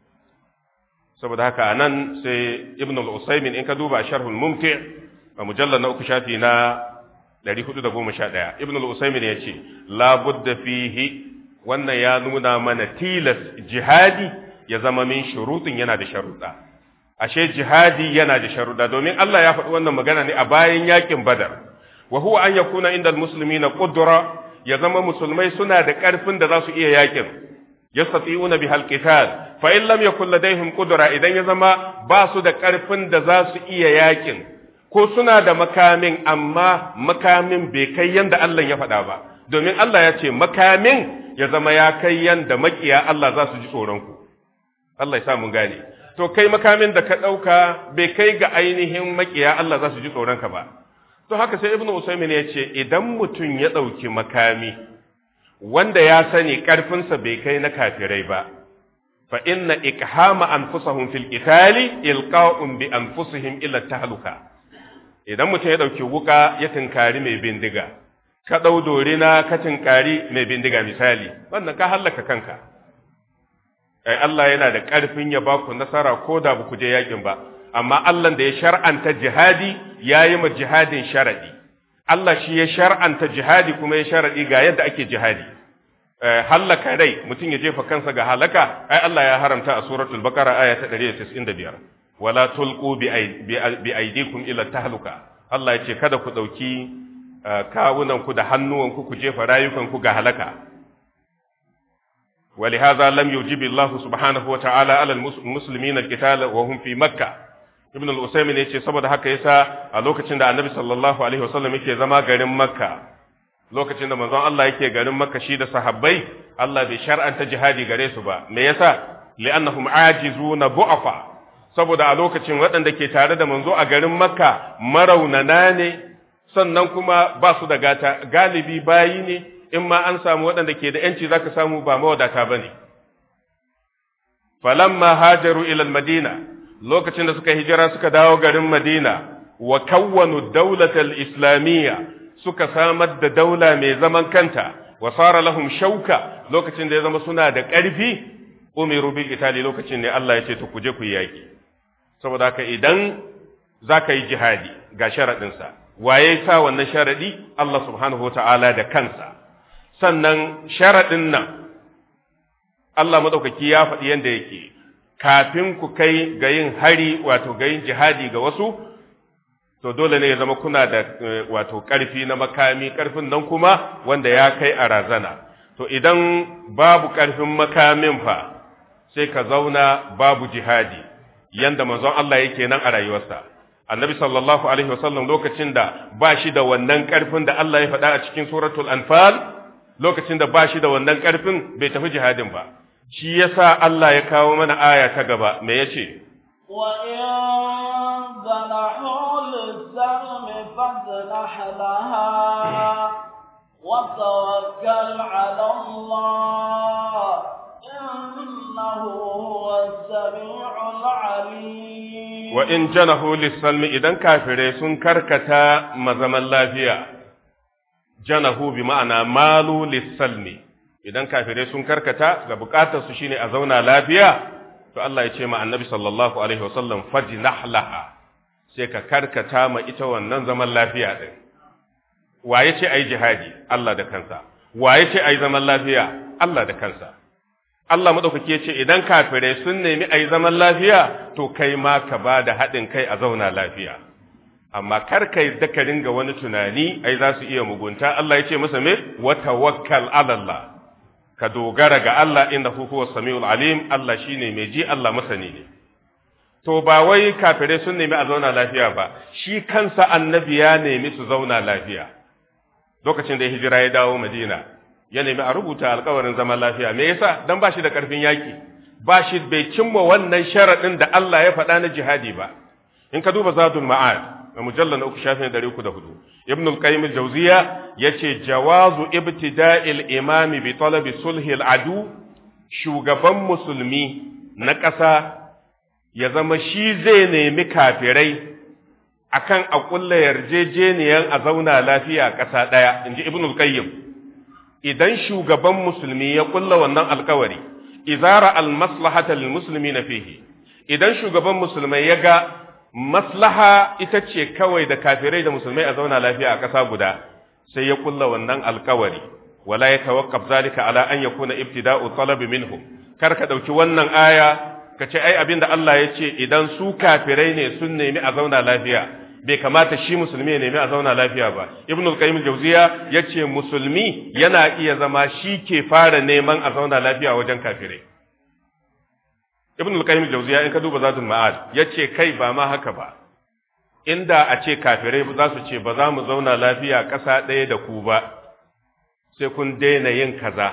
Saboda haka a nan sai Ibn al-Usaymin in ka duba sharhul mumti a mujallar na uku shafi na ɗari hudu da goma sha ɗaya, Ibn al-Usaymin ya ce, labudda fihi wannan ya nuna mana tilas jihadi ya zama min shurutin yana da sharuɗa. Ashe jihadi yana da sharuɗa domin Allah ya faɗi wannan magana ne a bayan yakin Badar. Wa huwa an yakuna indal muslimina qudra, ya zama musulmai suna da ƙarfin da za su iya yakin. Yastati'una bihal qital, fa in lam yakul ladayhim qudra, idan ya zama ba su da ƙarfin da za su iya yakin, ko suna da makamin amma makamin bai kai yanda Allah ya faɗa ba. Domin Allah ya ce makamin ya zama ya kai yanda makiya Allah za su ji tsoron ku. Allah ya sa mun gane. To kai makamin da ka ɗauka bai kai ga ainihin makiya Allah za su ji tsoronka ba. To haka sai Ibn Usaymin ya ce idan mutum ya ɗauki makami wanda ya sani ƙarfinsa bai kai na kafirai ba, fa inna iqhama anfusahum fil qitali ilqa'un bi anfusihim ila tahluka. Idan mutum ya ɗauki wuka ya tinkari mai bindiga, ka ɗau dorina ka tinkari mai bindiga misali, wannan ka hallaka kanka. ai Allah yana da ƙarfin ya ba ku nasara ko da ba ku je yakin ba, amma Allah da ya shar'anta jihadi ya yi ma jihadin sharadi. Allah shi ya shar'anta jihadi kuma ya sharadi ga yadda ake jihadi. Hallaka rai mutum ya jefa kansa ga halaka, ai Allah ya haramta a suratul baqara aya ta ɗari da tis'in da biyar. Wala tulqu bi aydikum ila tahluka. Allah ya ce kada ku dauki kawunan ku da hannuwanku ku jefa rayukan ku ga halaka. ولهذا لم يجب الله سبحانه وتعالى على المسلمين القتال وهم في مكة. ابن الأسيمين yace saboda haka yasa a lokacin da Annabi sallallahu alaihi wasallam yake zama garin Makka, lokacin da manzon Allah yake garin Makka shi da sahabbai, Allah bai shar'anta jihadi gare su ba. Me yasa? Li'annahum ajizuna bu'afa. Saboda a lokacin waɗanda ke tare da manzo a garin Makka maraunana ne, sannan kuma ba su da gata, galibi bayi ne. In ma an samu waɗanda ke da ‘yanci za ka samu ba mawadata ba ne. Falamma hajaru ilal Madina, lokacin da suka hijira suka dawo garin Madina, wa kawwanu daulatal islamiyya suka samar da daula mai zaman kanta, wa sara lahum shauka lokacin da ya zama suna da ƙarfi, umiru bil itali lokacin ne Allah ya ce to ku je ku yi yaƙi. Saboda haka idan za ka yi jihadi ga sharaɗinsa, waye sa wannan sharaɗi? Allah subhanahu wa ta'ala da kansa. Sannan sharaɗin nan, Allah maɗaukaki ya faɗi yadda yake, kafin ku kai ga yin hari wato ga yin jihadi ga wasu, to dole ne ya zama kuna da wato ƙarfi na makami, ƙarfin nan kuma wanda ya kai a razana. To idan babu ƙarfin makamin fa, sai ka zauna babu jihadi, yanda manzon Allah yake nan a rayuwarsa. Annabi sallallahu alaihi wasallam lokacin da ba shi da wannan ƙarfin da Allah ya faɗa a cikin suratul Anfal, lokacin da ba shi da wannan ƙarfin bai tafi jihadin ba. Shi yasa Allah ya kawo mana aya ta gaba, me yace? Wa in zanahu lis-salmi fajnah laha wa tawakkal 'ala Allah innahu huwas-sami'ul 'alim. Wa in janahu lis-salmi idan kafirai sun karkata mazaman lafiya, janahu bi ma'ana malu lissalmi, idan kafirai sun karkata ga bukatar su shine a zauna lafiya, to Allah ya ce ma annabi sallallahu alaihi wasallam fajnah laha, sai ka karkata ma ita wannan zaman lafiya din. Waye ce ai jihadi? Allah da kansa. Waye ce ai zaman lafiya? Allah da kansa. Allah madaukake ce idan kafirai sun nemi ai zaman lafiya to kai ma ka ba da haɗin kai a zauna lafiya, amma kar kai da ka ringa wani tunani ai za su iya mugunta. Allah ya ce masa me, wa tawakkal ala Allah, ka dogara ga Allah, innahu huwas samiul alim, Allah shine mai ji, Allah masani ne. To ba wai kafirai sun nemi a zauna lafiya ba, shi kansa annabi ya nemi su zauna lafiya. Lokacin da ya hijira ya dawo Madina, ya nemi a rubuta alkawarin zaman lafiya. Me yasa? Dan ba shi da karfin yaki, ba shi bai cimma wannan sharadin da Allah ya faɗa na jihadi ba. In ka duba Zadul Ma'ad a mujallal na uku shafin ɗari uku da hudu, Ibn al-Qayyim al-Jawziyya yace jawazu ibtida'il imami bi talabi sulhil adu, shugaban musulmi na ƙasa ya zama shi zai nemi kafirai akan a kulla yarjejeniyan a zauna lafiya a ƙasa ɗaya, inji Ibn al-Qayyim. Idan shugaban musulmi ya kulla wannan alkawari, izara al-maslahata lil muslimina fihi, idan shugaban musulmai ya ga maslaha ita ce kawai da kafirai da musulmai a zauna lafiya a ƙasa guda, sai ya kulla wannan alkawari, wala ya tawaqqaf zalika ala an yakuna ibtida'u talabi minhum. Kar ka dauki wannan aya ka ce ai abinda Allah ya ce idan su kafirai ne sun nemi a zauna lafiya, bai kamata shi musulmi ya nemi a zauna lafiya ba. Ibn al-Qayyim al-Jawziyya yace musulmi yana iya zama shi ke fara neman a zauna lafiya wajen kafirai. Ibn al-Qayyim al-Jawziyya in ka duba Zadul Ma'ad yace kai ba ma haka ba, inda a ce kafirai za su ce ba za mu zauna lafiya ƙasa ɗaya da ku ba sai kun daina yin kaza,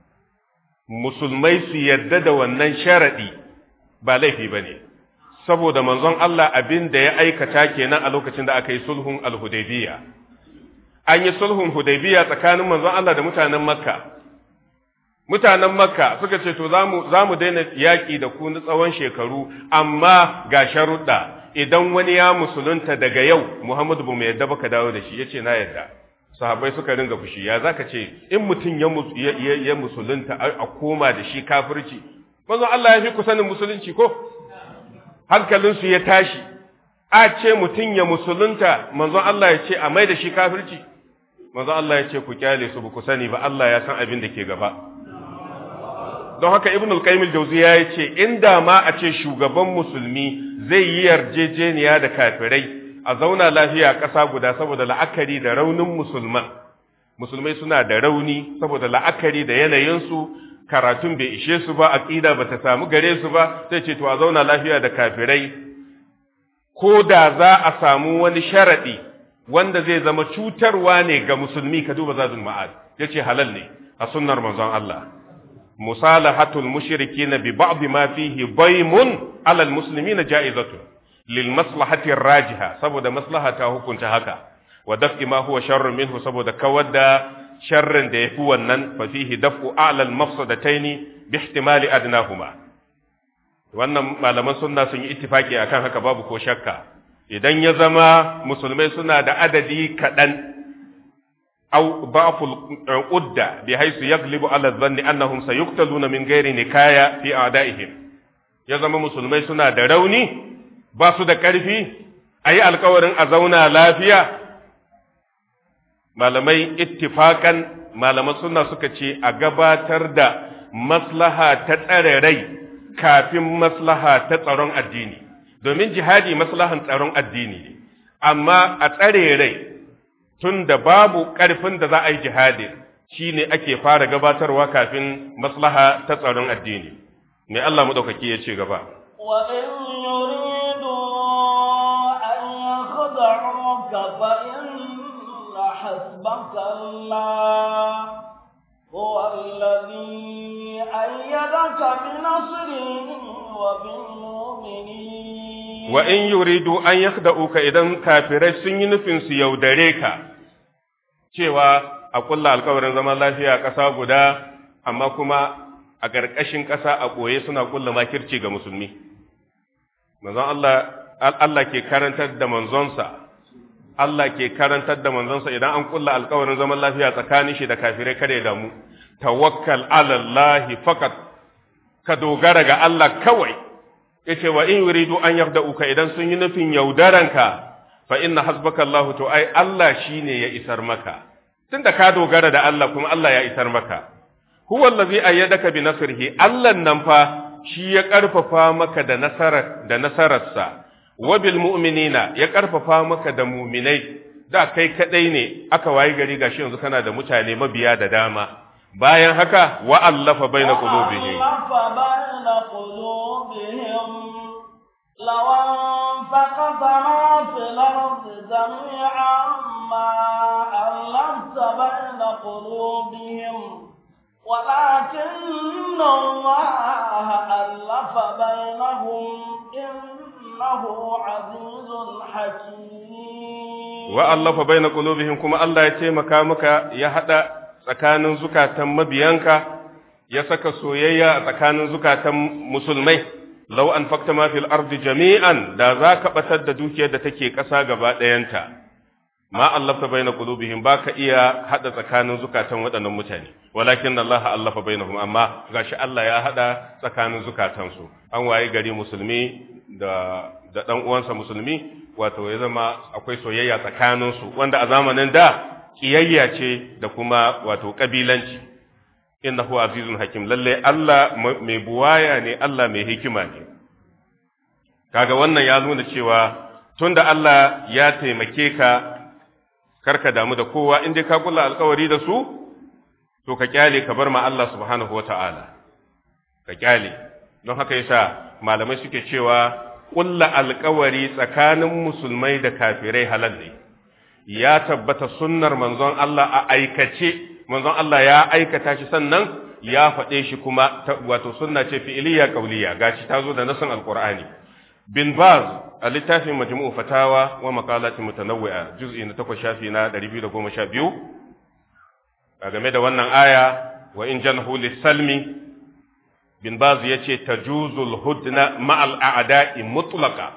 musulmai su yarda da wannan sharadi ba laifi bane, saboda manzon Allah abin da ya aikata kenan a lokacin da aka yi sulhun al-Hudaybiyya. An yi sulhun Hudaybiyya tsakanin manzon Allah da mutanen Makka. Mutanen Makka suka ce to zamu zamu daina yaki da ku na tsawon shekaru, amma ga sharuɗa, idan wani ya musulunta daga yau Muhammadu ba mu yadda ba ka dawo da shi. Yace na yadda. Sahabbai suka ringa fushi, ya zaka ce in mutum ya ya musulunta a koma da shi kafirci? Manzon Allah ya fi ku sanin musulunci ko? Hankalinsu ya tashi, a ce mutum ya musulunta, manzon Allah ya ce a mai da shi kafirci? Manzon Allah ya ce ku kyale su, ba ku sani ba, Allah ya san abin da ke gaba. Don haka Ibn al-Qayyim al-Jawziyya ya ce inda ma a ce shugaban musulmi zai yi yarjejeniya da kafirai a zauna lafiya ƙasa guda saboda la'akari da raunin musulman, musulmai suna da rauni saboda la'akari da yanayinsu, karatun bai ishe su ba, aqida bata samu gare su ba, sai ce to a zauna lafiya da kafirai, ko da za a samu wani sharadi wanda zai zama cutarwa ne ga musulmi. Ka duba Zadul Ma'ad yace halal ne a sunnar manzon Allah. Musalahatul mushrikin bi ba'd ma fihi baymun ala almuslimina ja'izatun lil maslahati rajiha, saboda maslaha ta hukunta haka, wa daf'i ma huwa sharrun minhu, saboda kawar da sharrin da yafi wannan, fa fihi daf'u a'la al-mafsadataini bi ihtimali adnahuma. Wannan malaman sunna sun yi ittifaki akan haka, babu ko shakka. Idan ya zama musulmai suna da adadi kadan aw ba'ful udda bi haythu yaglibu ala dhanni annahum sayuqtaluna min ghairi nikaya fi a'da'ihim, ya zama musulmai suna da rauni, ba su da ƙarfi, ayi alƙawarin a zauna lafiya. Malamai ittifakan malaman sunna suka ce a gabatar da maslaha ta tsare rai kafin maslaha ta tsaron addini, domin jihadi maslahan tsaron addini ne, amma a tsare rai tun da babu ƙarfin da za a yi jihadi shine ake fara gabatarwa kafin maslaha ta tsaron addini. Me Allah madaukaki ya ce gaba? Wa in yuridu an yakhda'uka fa inna hasbaka Allah huwa alladhi ayyadaka bi nasrihi wa bil mu'minin. Wa in yuridu an yakhda'uka, idan kafirai sun yi nufin su yaudare ka cewa a kulla alkawarin zaman lafiya ƙasa guda, amma kuma a ƙarƙashin ƙasa a ɓoye suna kulla makirci ga musulmi. Manzon Allah, Allah ke karantar da manzonsa, Allah ke karantar da manzonsa idan an kulla alkawarin zaman lafiya tsakanin shi da kafirai kada ya damu. Tawakkal ala Allah faqat, ka dogara ga Allah kawai. Yace wa in yuridu an yarda'uka, idan sun yi nufin yaudaranka, fa inna hasbaka Allah, to ai Allah shine ya isar maka. Tunda ka dogara da Allah kuma Allah ya isar maka. huwa allazi ayyadaka bi nasrihi, Allah nan fa shi ya karfafa maka da nasarar da nasararsa, wa bil mu'minina ya karfafa maka da mu'minai. Da kai kadai ne aka wayi gari gashi yanzu kana da mutane mabiya da dama. Bayan haka wa allafa baina qulubihim لو انفقت ما في الأرض جميعا ما ألفت بين قلوبهم ولكن الله ألف بينهم إنه عزيز حكيم. وألف بين قلوبهم كما الله يتيمك مكا يحدى tsakanin zukatan mabiyanka ya saka soyayya a tsakanin zukatan musulmai. Lau an fakta ma fil ardi jami'an, da za ka batar da dukiyar da take ƙasa gaba ɗayanta, ma allafta baina qulubihim, ba ka iya haɗa tsakanin zukatan waɗannan mutane, walakin Allah allafa bainahum, amma gashi Allah ya haɗa tsakanin zukatansu. An waye gari musulmi da da ɗan uwansa musulmi, wato ya zama akwai soyayya tsakaninsu, wanda a zamanin da kiyayya ce da kuma wato kabilanci. Innahu azizun hakim, lalle Allah mai buwaya ne, Allah mai hikima ne. Kaga wannan ya nuna cewa tunda Allah ya taimake ka, karka damu da kowa, in dai ka kula alkawari da su, to ka kyale ka bar ma Allah subhanahu wata'ala, ka kyale. Don haka yasa malamai suke cewa kulla alkawari tsakanin musulmai da kafirai halal ne. Ya tabbata sunnar manzon Allah a aikace, manzon Allah ya aikata shi, sannan ya faɗe shi kuma wato sunna ce fi'iliya qauliya, gashi ta zo da nasin alqur'ani. Bin Baz a littafin Majmu'u Fatawa wa Maqalatin Mutanawwi'a juz'i na takwas shafi na ɗari biyu da goma sha biyu, game da wannan aya wa in janhu lis-salmi, Bin Baz yace tajuzul hudna ma'al a'da'i mutlaqa,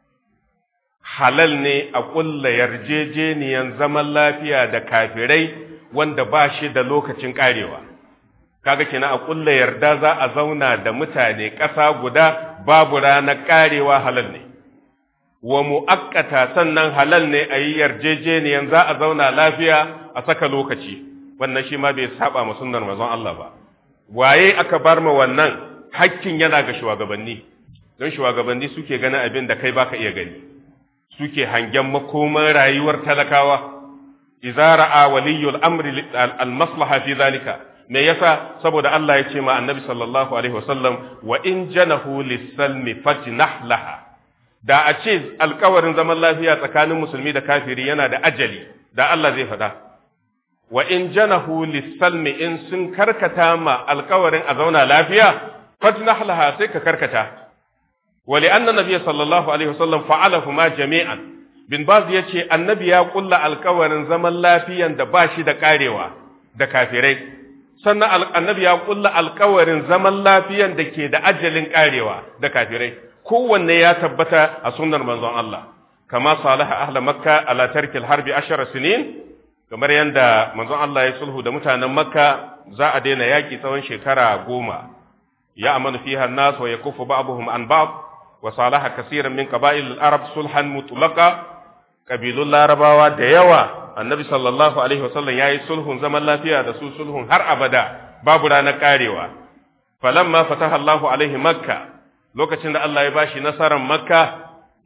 halal ne a kulla yarjejeniyan zaman lafiya da kafirai wanda ba shi da lokacin karewa. Kaga kenan a kulla yarda za a zauna da mutane ƙasa guda babu ranar karewa, halal ne. Wa mu'akkata, sannan halal ne a yi yarjejeniyan za a zauna lafiya a saka lokaci, wannan shi ma bai saba ma sunnar manzon Allah ba. Waye aka bar ma wannan hakkin? Yana ga shugabanni, don shugabanni suke ganin abin da kai baka iya gani, suke hangen makoman rayuwar talakawa. Idza ra'a waliyul amri al-maslaha fi zalika, me yasa? Saboda Allah ya ce ma annabi sallallahu alaihi wasallam wa in janahu lis-salmi fajnah laha. Da a ce alkawarin zaman lafiya tsakanin musulmi da kafiri yana da ajali, da Allah zai faɗa wa in janahu lis-salmi, in sun karkata ma alkawarin a zauna lafiya, fajnah laha, sai ka karkata. wa li anna nabiyya sallallahu alaihi wasallam fa'alahu ma jami'an. Bin Baz ya ce annabi ya kulla alkawarin zaman lafiyan da ba shi da karewa da kafirai, sannan annabi ya kulla alkawarin zaman lafiyan da ke da ajalin karewa da kafirai. Kowanne ya tabbata a sunnar manzon Allah, kama salaha ahla makka ala tarkil harbi ashara sinin, kamar yadda manzon Allah ya sulhu da mutanen makka za a daina yaki tsawon shekara goma, ya amanu fiha an-nas wa yakufu ba'dhum an ba'd, wa salaha kaseeran min qaba'il al-arab sulhan mutlaqa. Kabilun larabawa da yawa annabi sallallahu alaihi wasallam yayi sulhun zaman lafiya da su, sulhun har abada babu ranar karewa. Falamma fataha Allahu alaihi makka, lokacin da Allah ya bashi nasarar makka,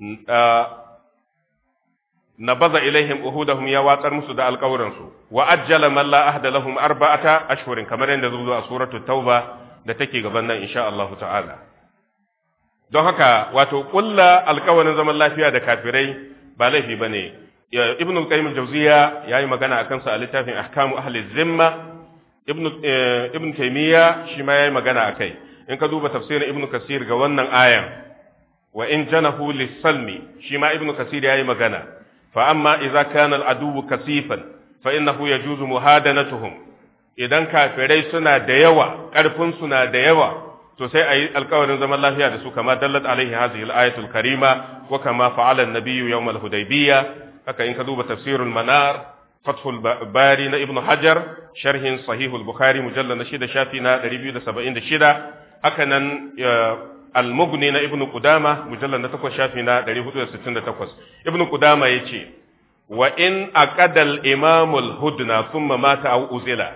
nabaza ilaihim uhudahum, ya watsar musu da alƙawuransu, wa ajjala man la ahda lahum arba'ata ashhurin, kamar yadda zuwa a suratul tauba da take gaban nan insha Allah ta'ala. Don haka wato kulla alƙawarin zaman lafiya da kafirai ba laifi ba ne. Ibn al-Qayyim al-Jawziyya ya yi magana a kansa a littafin Ahkamu Ahli Zimma. Ibn Taymiyyah shi ma ya yi magana a kai. In ka duba tafsirin Ibn Kasir ga wannan ayan, wa in janahu lis-salmi, shi ma Ibn Kasir ya yi magana. Fa amma idza kana al-aduwwu kasifan fa innahu yajuzu muhadanatuhum. Idan kafirai suna da yawa, ƙarfin suna da yawa, to sai ayi alƙawarin zaman lafiya da su, kama dallat alaihi hadhihi al-ayatul karima wa kama fa'ala an-nabiyyu yawm al-hudaybiyya. Haka in ka duba tafsirul manar, fathul bari na ibnu hajar, sharhin sahihul bukhari mujallal na shida shafi na ɗari biyu da saba'in da shida, haka nan al-mughni na ibnu qudama mujallal na takwas shafi na ɗari hudu da sittin da takwas. Ibnu qudama yace wa in aqada al-imam al-hudna thumma mata aw uzila,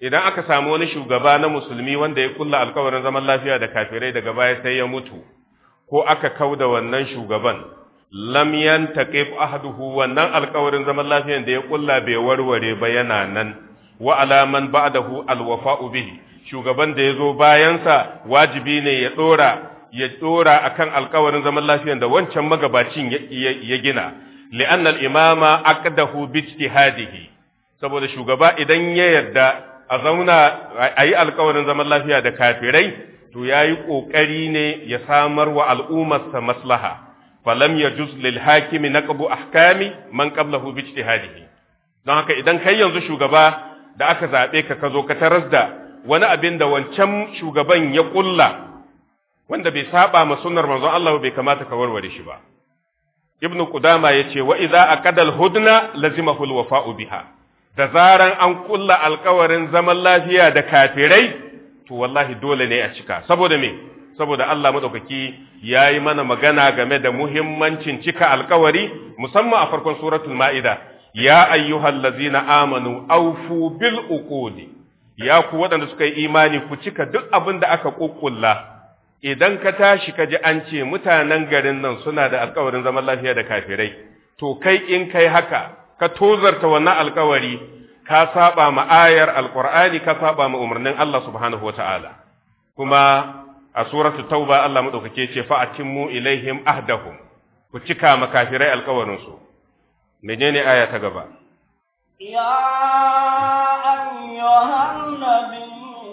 idan aka samu wani shugaba na musulmi wanda ya kulla alkawarin zaman lafiya da kafirai daga baya sai ya mutu ko aka kauda wannan shugaban lam yantaqib ahaduhu wannan alkawarin zaman lafiyan da ya kulla bai warware ba yana nan wa alaman ba'dahu alwafa'u bihi shugaban da yazo bayansa wajibi ne ya dora ya dora akan alkawarin zaman lafiyan da wancan magabacin ya gina li'anna al-imama aqdahu bi ijtihadihi saboda shugaba idan ya yarda a zauna ayi alkawarin zaman lafiya da kafirai to yayi kokari ne ya samar wa al'ummarsa maslaha falam yajuz lil hakimi naqbu ahkami man qablahu bi ijtihadihi don haka idan kai yanzu shugaba da aka zabe ka kazo ka taras da wani abin da wancan shugaban ya kulla wanda bai saba ma sunnar manzon Allah bai kamata ka warware shi ba ibn qudama yace wa idza aqada al hudna lazimahu al wafa'u biha da zaran an kulla alƙawarin zaman lafiya da kafirai to wallahi dole ne a cika saboda me saboda Allah madaukaki yayi mana magana game da muhimmancin cika alƙawari musamman a farkon suratul maida ya ayyuhallazina amanu awfu bil uqudi ya ku waɗanda suka yi imani ku cika duk abin da aka kukkulla idan ka tashi ka ji an ce mutanen garin nan suna da alkawarin zaman lafiya da kafirai to kai in kai haka ka tozarta wannan alkawari ka saba ma ayar alqur'ani ka saba ma umarnin Allah subhanahu wataala kuma a suratu tauba Allah madaukake ce fa atimmu ilaihim ahdahum ku cika ma kafirai alkawarin su menene aya ta gaba ya ayyuhan nabiy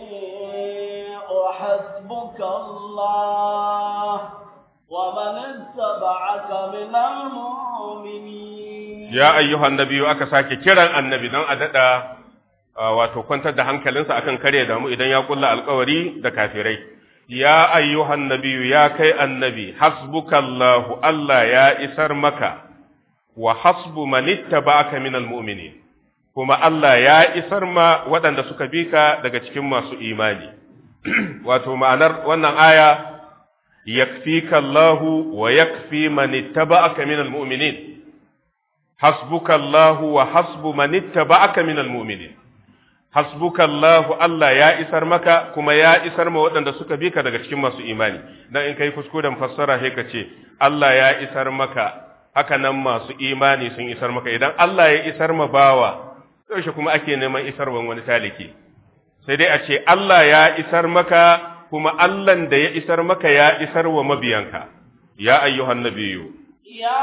حسبك الله ومن اتبعك من المؤمنين يا أيها النبي aka sake kiran annabi dan a dada wato kwantar da hankalinsa akan kare da mu idan ya kulla alƙawari da kafirai ya ayyuhan nabiyyu ya kai annabi hasbukallahu Allah ya isar maka wa hasbu man ittaba'aka minal mu'minin kuma Allah ya isar ma waɗanda suka bi ka daga cikin masu imani wato ma'anar wannan aya yakfika Allahu wa yakfi man ittaba'aka minal mu'minin hasbuka Allahu wa hasbu man ittaba'aka minal mu'minin hasbuka Allahu Allah ya isar maka kuma ya isar ma waɗanda suka bi ka daga cikin masu imani dan in kai kuskuren fassara sai ka ce Allah ya isar maka haka nan masu imani sun isar maka idan Allah ya isar ma bawa yaushe kuma ake neman isarwan wani taliki sai dai a ce Allah ya isar maka kuma Allahn da ya isar maka ya isar wa mabiyanka ya ayyuhan nabiyyu ya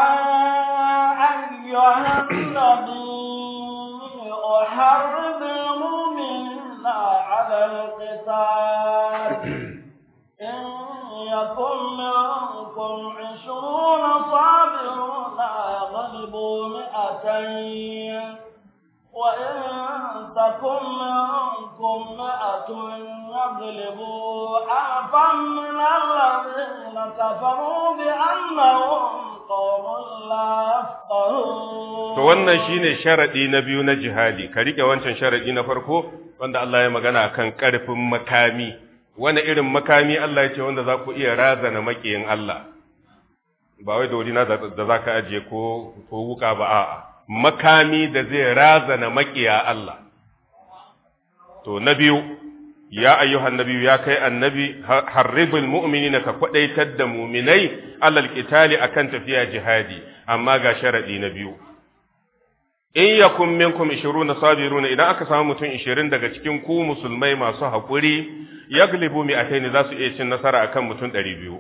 ayyuhan nabiyyu harridil mu'minina 'ala al-qital in yakum minkum 'ishruna sabiruna yaghlibu mi'atayn وإن تكن منكم مئة يغلبوا ألفا من الذين كفروا بأنهم قوم لا يفقهون. To wannan shine sharadi na biyu na jihadi ka rike wancan sharadi na farko wanda Allah ya magana kan karfin makami wani irin makami Allah ya ce wanda za ku iya razana makiyin Allah ba wai dori na da zaka ajiye ko ko wuka ba a'a makami da zai razana makiya Allah. To, na biyu, ya ayyuhan nabiyu ya kai annabi, harribul mu'minina ka kwaɗaitar da muminai alal qitali akan tafiya jihadi, amma ga sharaɗi na biyu. In yakun minkum ishiruna sabiruna idan aka samu mutum ishirin daga cikin ku musulmai masu haƙuri, yaglibu mi'ataini za su iya cin nasara akan mutum ɗari biyu.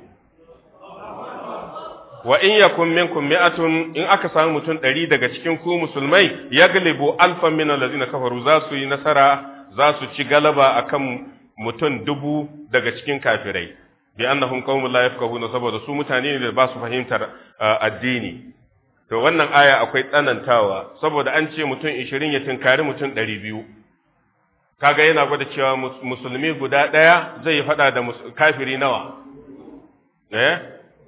wa in yakun minkum mi'atun in aka samu mutum ɗari daga cikin ku musulmai yaglibu alfan min allazina kafaru za su yi nasara za su ci galaba akan mutum dubu daga cikin kafirai bi annahum qaumun la yafqahuna saboda su mutane ne da ba su fahimtar addini to wannan aya akwai tsanantawa saboda an ce mutum ishirin ya tinkari mutum ɗari biyu kaga yana gwada cewa musulmi guda ɗaya zai faɗa da kafiri nawa eh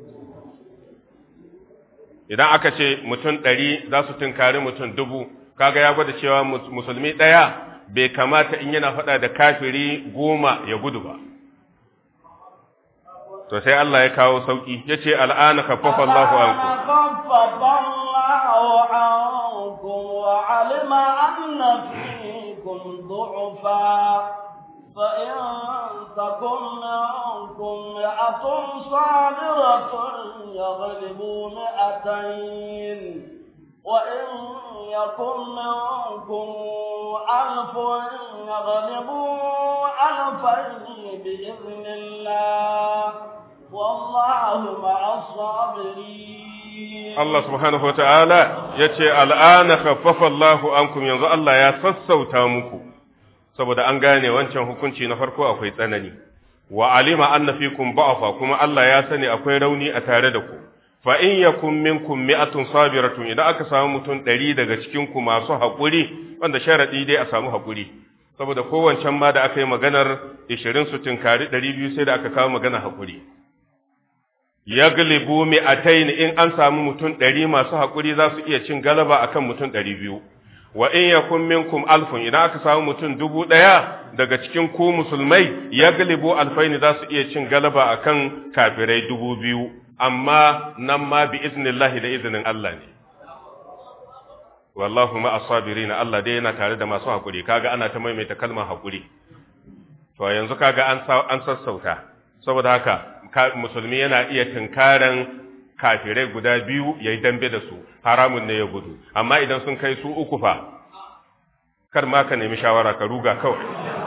idan aka ce mutum ɗari za su tunkari mutum dubu kaga ya gwada cewa musulmi ɗaya bai kamata in yana faɗa da kafiri goma ya gudu ba to sai Allah ya kawo sauki yace al'ana khaffafa Allahu ankum khaffafa Allahu ankum wa alima anna fikum du'fa fa in takum minkum mi'atun sabiratun yaghlibu mi'atayn wa in yakum minkum alfun yaghlibu alfayn bi'idhnillah والله مع الصابرين الله سبحانه وتعالى yace al'ana khaffafa Allahu ankum yanzu Allah ya sassauta muku saboda an gane wancan hukunci na farko akwai tsanani wa alima anna fikum ba'fa kuma Allah ya sani akwai rauni a tare da ku fa in yakum minkum mi'atun sabiratun idan aka samu mutum ɗari daga cikin ku masu hakuri wanda sharadi dai a samu hakuri saboda kowancan ma da aka yi maganar ishirin su tinkari ɗari biyu sai da aka kawo maganar hakuri yaglibu mi'atayn in an samu mutum ɗari masu hakuri za su iya cin galaba akan mutum ɗari biyu wa in yakun minkum alfun idan aka samu mutum dubu ɗaya daga cikin ku musulmai yaglibu alfayn za su iya cin galaba akan kafirai dubu biyu amma nan ma bi iznillahi da iznin Allah ne wallahu ma as-sabirin Allah dai yana tare da masu hakuri kaga ana ta maimaita kalmar hakuri to yanzu kaga an an sassauta saboda haka musulmi yana iya tunkaran kafirai guda biyu yayi dambe da su haramun ne ya gudu amma idan sun kai su uku fa kar ma ka nemi shawara ka ruga kawai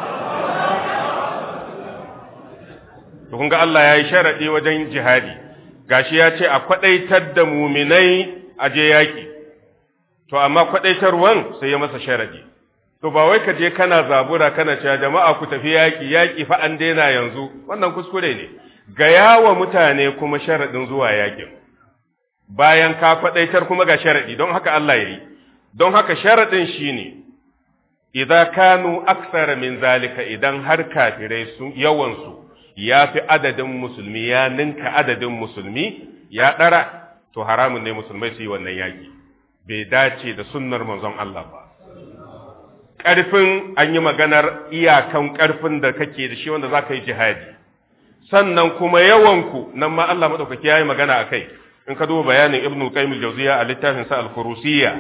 to kun ga Allah yayi sharadi wajen jihadi gashi ya ce a kwadaitar da muminai aje yaki to amma kwadaitarwan sai ya masa sharadi to ba wai ka je kana zabura kana cewa jama'a ku tafi yaki yaki fa an daina yanzu wannan kuskure ne ga yawa mutane kuma sharadin zuwa yakin bayan ka kwadaitar kuma ga sharadi don haka Allah yayi don haka sharadin shine idza kanu aktsara min zalika idan har kafirai su yawan su yafi adadin musulmi ya ninka adadin musulmi ya dara to haramun ne musulmai su yi wannan yaki bai dace da sunnar manzon Allah ba ƙarfin an yi maganar iyakan ƙarfin da kake da shi wanda za ka yi jihadi sannan kuma yawanku nan ma Allah maɗaukaki ya yi magana a kai in ka duba bayanin ibn al-qayyim al-jawziyya a littafin sa al-furusiyya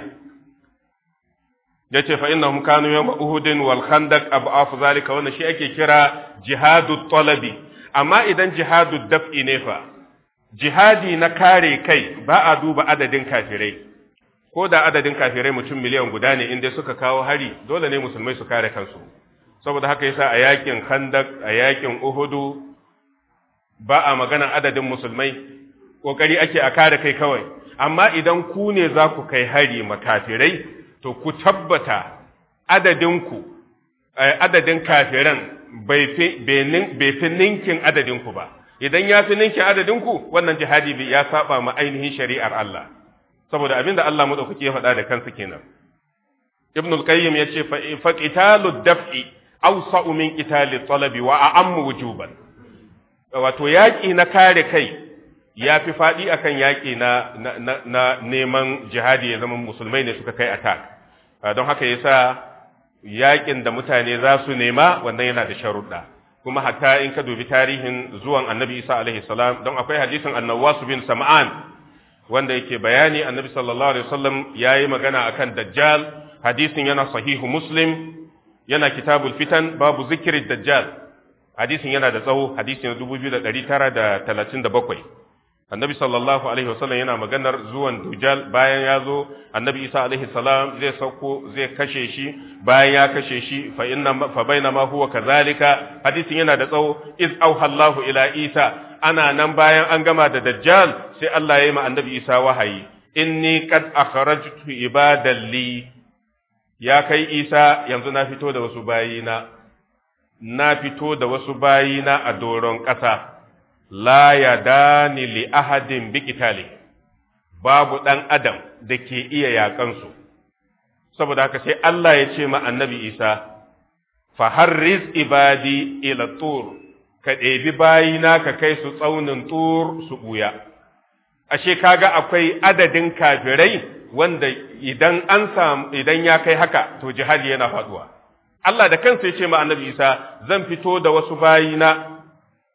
yace fa innahum kanu yawm uhudin wal khandaq ab'af zalika wannan shi ake kira jihadu talabi amma idan jihadu daf'i ne fa jihadi na kare kai ba a duba adadin kafirai ko da adadin kafirai mutum miliyan guda ne inda suka kawo hari dole ne musulmai su kare kansu saboda haka yasa a yakin khandak a yakin uhudu ba a magana adadin musulmai kokari ake a kare kai kawai amma idan ku ne za ku kai hari makafirai to ku tabbata adadin ku adadin kafiran bai fi bai fi ninkin adadin ku ba idan ya fi ninkin adadin ku wannan jihadi ya saba ma ainihin shari'ar Allah saboda abinda Allah madaukaki ya faɗa da kansa kenan Ibn al-Qayyim yace fa qitalu daf'i awsa'u min qitali talabi wa a'ammu wujuban wato yaki na kare kai yafi fadi akan yaki na na, na neman jihadi ya zama musulmai ne suka kai attack don haka yasa yakin da mutane za su nema wannan yana da sharuɗa kuma hatta in ka dubi tarihin zuwan Annabi Isa alaihi salam don akwai hadisin An-Nawwas bin Sam'an wanda yake bayani Annabi sallallahu alaihi wasallam yayi magana akan dajjal hadisin yana sahihu Muslim yana kitabul fitan babu zikri dajjal hadisin yana da tsawo hadisin dubu biyu da ɗari tara da talatin da bakwai Annabi sallallahu alaihi wasallam yana maganar zuwan dajjal bayan ya zo Annabi Isa alaihi salam zai sauko zai kashe shi bayan ya kashe shi fa inna fa bainama huwa kadhalika hadisin yana da tsawo iz auha Allahu ila Isa ana nan bayan an gama da dajjal sai Allah ya yi ma annabi Isa wahayi inni qad akhrajtu ibadan li ya kai Isa yanzu na fito da wasu bayina na fito da wasu bayina a doron ƙasa la yadani li ahadin biqitali babu dan adam da ke iya yakan su saboda haka sai Allah ya ce ma annabi Isa fa harriz ibadi ila tur ka ɗebi bayina ka kai su tsaunin tur su ɓuya. Ashe kaga akwai adadin kafirai wanda idan an samu idan ya kai haka to jihadi yana faduwa. Allah da kansa ya ce ma Annabi Isa zan fito da wasu bayina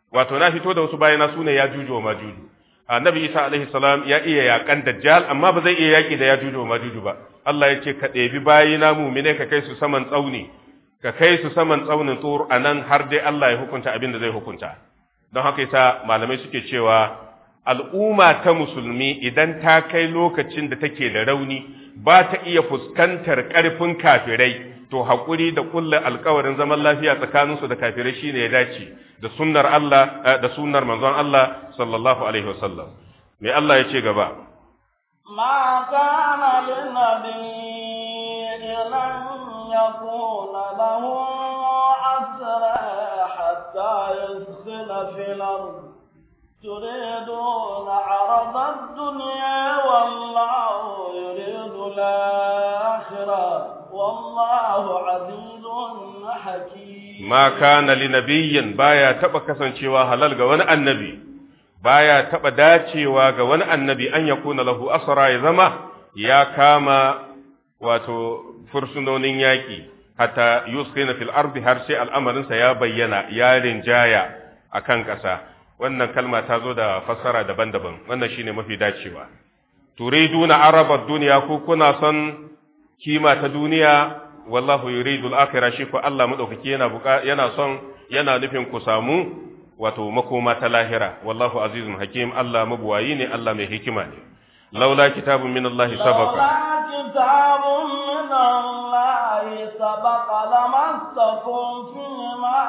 wato na fito da wasu bayana sune yajuju wa majuju. Annabi Isa alaihi salam ya iya yakan dajjal amma ba zai iya yaki da yajuju wa majuju ba. Allah ya ce ka ɗebi bayina mu'mine ka kai su saman tsauni ka kai su saman tsaunin tur anan har dai Allah ya hukunta abin da zai hukunta. Don haka yasa malamai suke cewa al'umma ta musulmi idan ta kai lokacin da take da rauni ba ta iya fuskantar ƙarfin kafirai to haƙuri da kulla alƙawarin zaman lafiya tsakaninsu da kafirai shine ya dace da sunnar Allah da sunnar manzon Allah sallallahu alaihi wasallam. Me Allah ya ce gaba? Ma kana lin nabiyyin an yakuna lahu asra hatta yuskhina fil ard تريدون عرض الدنيا والله يريد الآخرة والله عزيز حكيم. ما كان لنبي بايا تبا كسانcewa halal ga wani annabi baya taba dacewa ga wani annabi an yakuna lahu asra ya zama ya kama wato fursunonin yaki hatta yuskina fil ardi har sai al'amarin sa ya bayyana ya rinjaya akan kasa. Wannan kalma ta zo da fassara daban-daban, wannan shine mafi dacewa. Turiduna arabad duniya ko kuna son kima ta duniya, wallahu yuridul akhirah, shi ko Allah madaukaki yana buka yana son yana nufin ku samu wato makoma ta lahira. Wallahu azizun hakim, Allah mabuwayi ne, Allah mai hikima ne. Laula kitabun min Allah sabaqa. Laula kitabun min Allah sabaqa lamassakum fima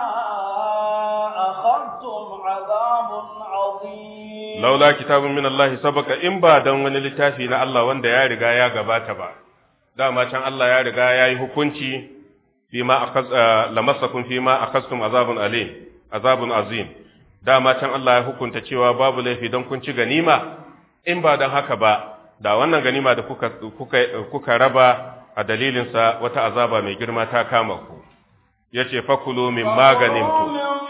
akhadtum azabun azim. Laula kitabun min Allah sabaqa, in ba dan wani littafi na Allah wanda ya riga ya gabata ba. Dama can Allah ya riga ya yi hukunci fima akhaz lamassakum fima akhadtum azabun alim, azabun azim. Dama can Allah ya hukunta cewa babu laifi don kun ci ganima. In ba don haka ba, da wannan ganima da kuka, kuka, kuka raba a dalilinsa wata azaba mai girma ta kama ku. Ya ce, fakulu min maganin tu.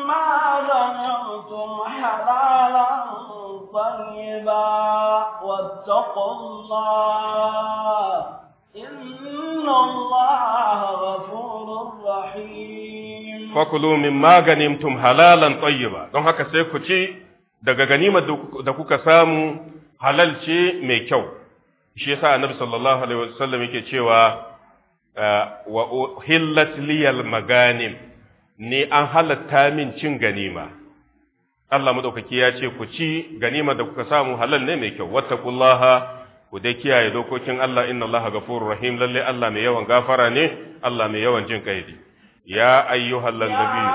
Fakulu min maganin tum halalan tayyiba. Don haka sai ku ci daga ganimar da kuka samu halal ce mai kyau. Shi yasa annabi sallallahu alaihi wasallam yake cewa wa uhillat liyal maganim, ni an halatta min cin ganima. Allah madaukaki ya ce ku ci ganima da kuka samu halal ne mai kyau. Wattaqullaha, ku dai kiyaye dokokin Allah, inna Allaha ghafurur rahim, lalle Allah mai yawan gafara ne, Allah mai yawan jin kai. Ya ayyuhal nabiyyu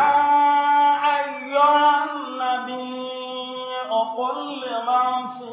قل لمن في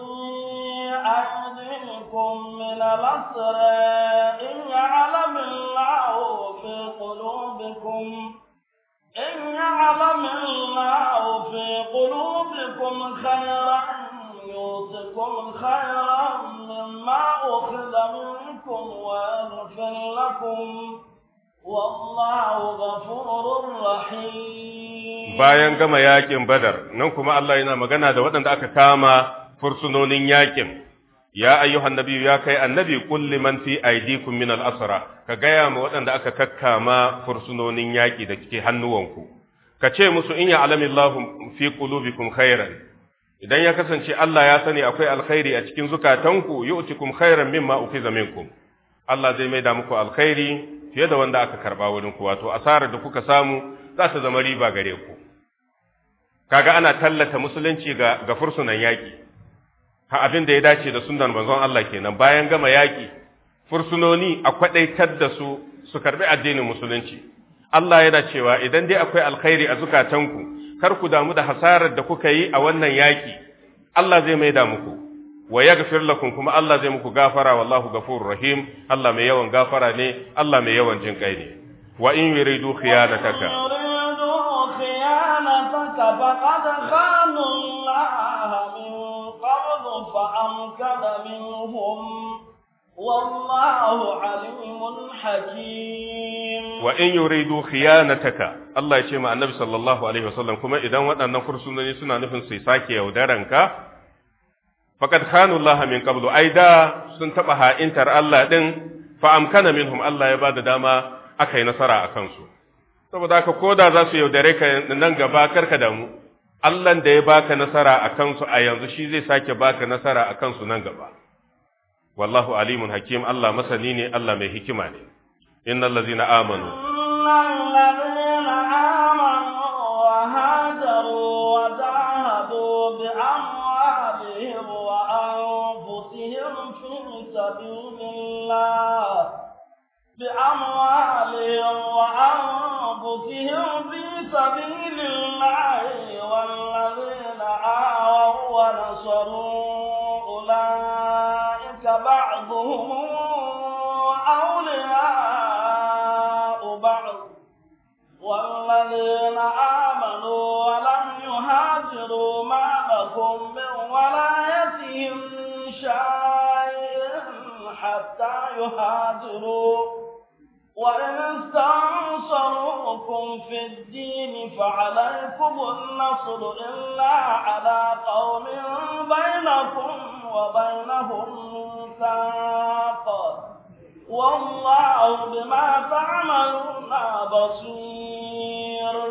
أيديكم من الأسر إن يعلم الله في قلوبكم إن يعلم الله في قلوبكم خيرا يؤتكم خيرا مما أخذ منكم ويغفر لكم والله غفور رحيم. Bayan gama yakin Badar, nan kuma Allah yana magana da waɗanda aka kama fursunonin yakin. Ya ayyuhan nabiyyu, ya kai annabi, qul liman fi aydikum min al-asra, ka gaya ma waɗanda aka kakkama fursunonin yaki da kike hannuwanku. Ka ce musu in ya'lamu Allahu fi qulubikum khairan. Idan ya kasance Allah ya sani akwai alkhairi a cikin zukatanku, yu'tikum khairan mimma ukhiza minkum. Allah zai maida muku alkhairi fiye da wanda aka karba wurin ku, wato asarar da kuka samu za ta zama riba gare ku. Kaga ana tallata musulunci ga, ga fursunan yaƙi, ha abin da ya dace da sunnan manzon Allah kenan. Bayan gama yaƙi, fursunoni a kwaɗaitar da su su karɓi addinin musulunci. Allah yana cewa idan dai akwai alkhairi a zukatanku, kar ku damu da hasarar da kuka yi a wannan yaƙi, Allah zai maida muku. Wa yaghfir lakum, kuma Allah zai muku gafara, wallahu ghafurur rahim, Allah mai yawan gafara ne, Allah mai yawan jin kai ne. Wa in yuridu khiyanataka فقد خانوا الله من قبل فأمكن منهم والله عليم حكيم. وإن يريدوا خيانتك الله يشهد مع النبي صلى الله عليه وسلم كما إذا وأن فرسونني سنة نفن سيساكي يودرنك فقد خانوا الله من قبل أيضا سنتبها إنتر الله دين فأمكن منهم الله يباد داما أكي نصر أكنسو. saboda haka ko da za su yaudare ka nan gaba karka damu, Allah da ya baka nasara a kansu a yanzu shi zai sake baka nasara a kansu nan gaba. Wallahu alimun hakim, Allah masani ne, Allah mai hikima ne. Innal ladzina amanu innal ladzina amanu wa hajaru wa jahadu bi amwalihim wa anfusihim fi sabilillah bi amwalihim wa anfusihim fi sabilillah wal ladzina awaw wa nasaru ulaika ba'dhum أولياء بعض والذين آمنوا ولم يهاجروا ما لكم من ولايتهم شيء حتى يهاجروا وإن استنصروكم في الدين فعليكم النصر إلا على قوم بينكم وبينهم ميثاق والله بما تعملون بصير.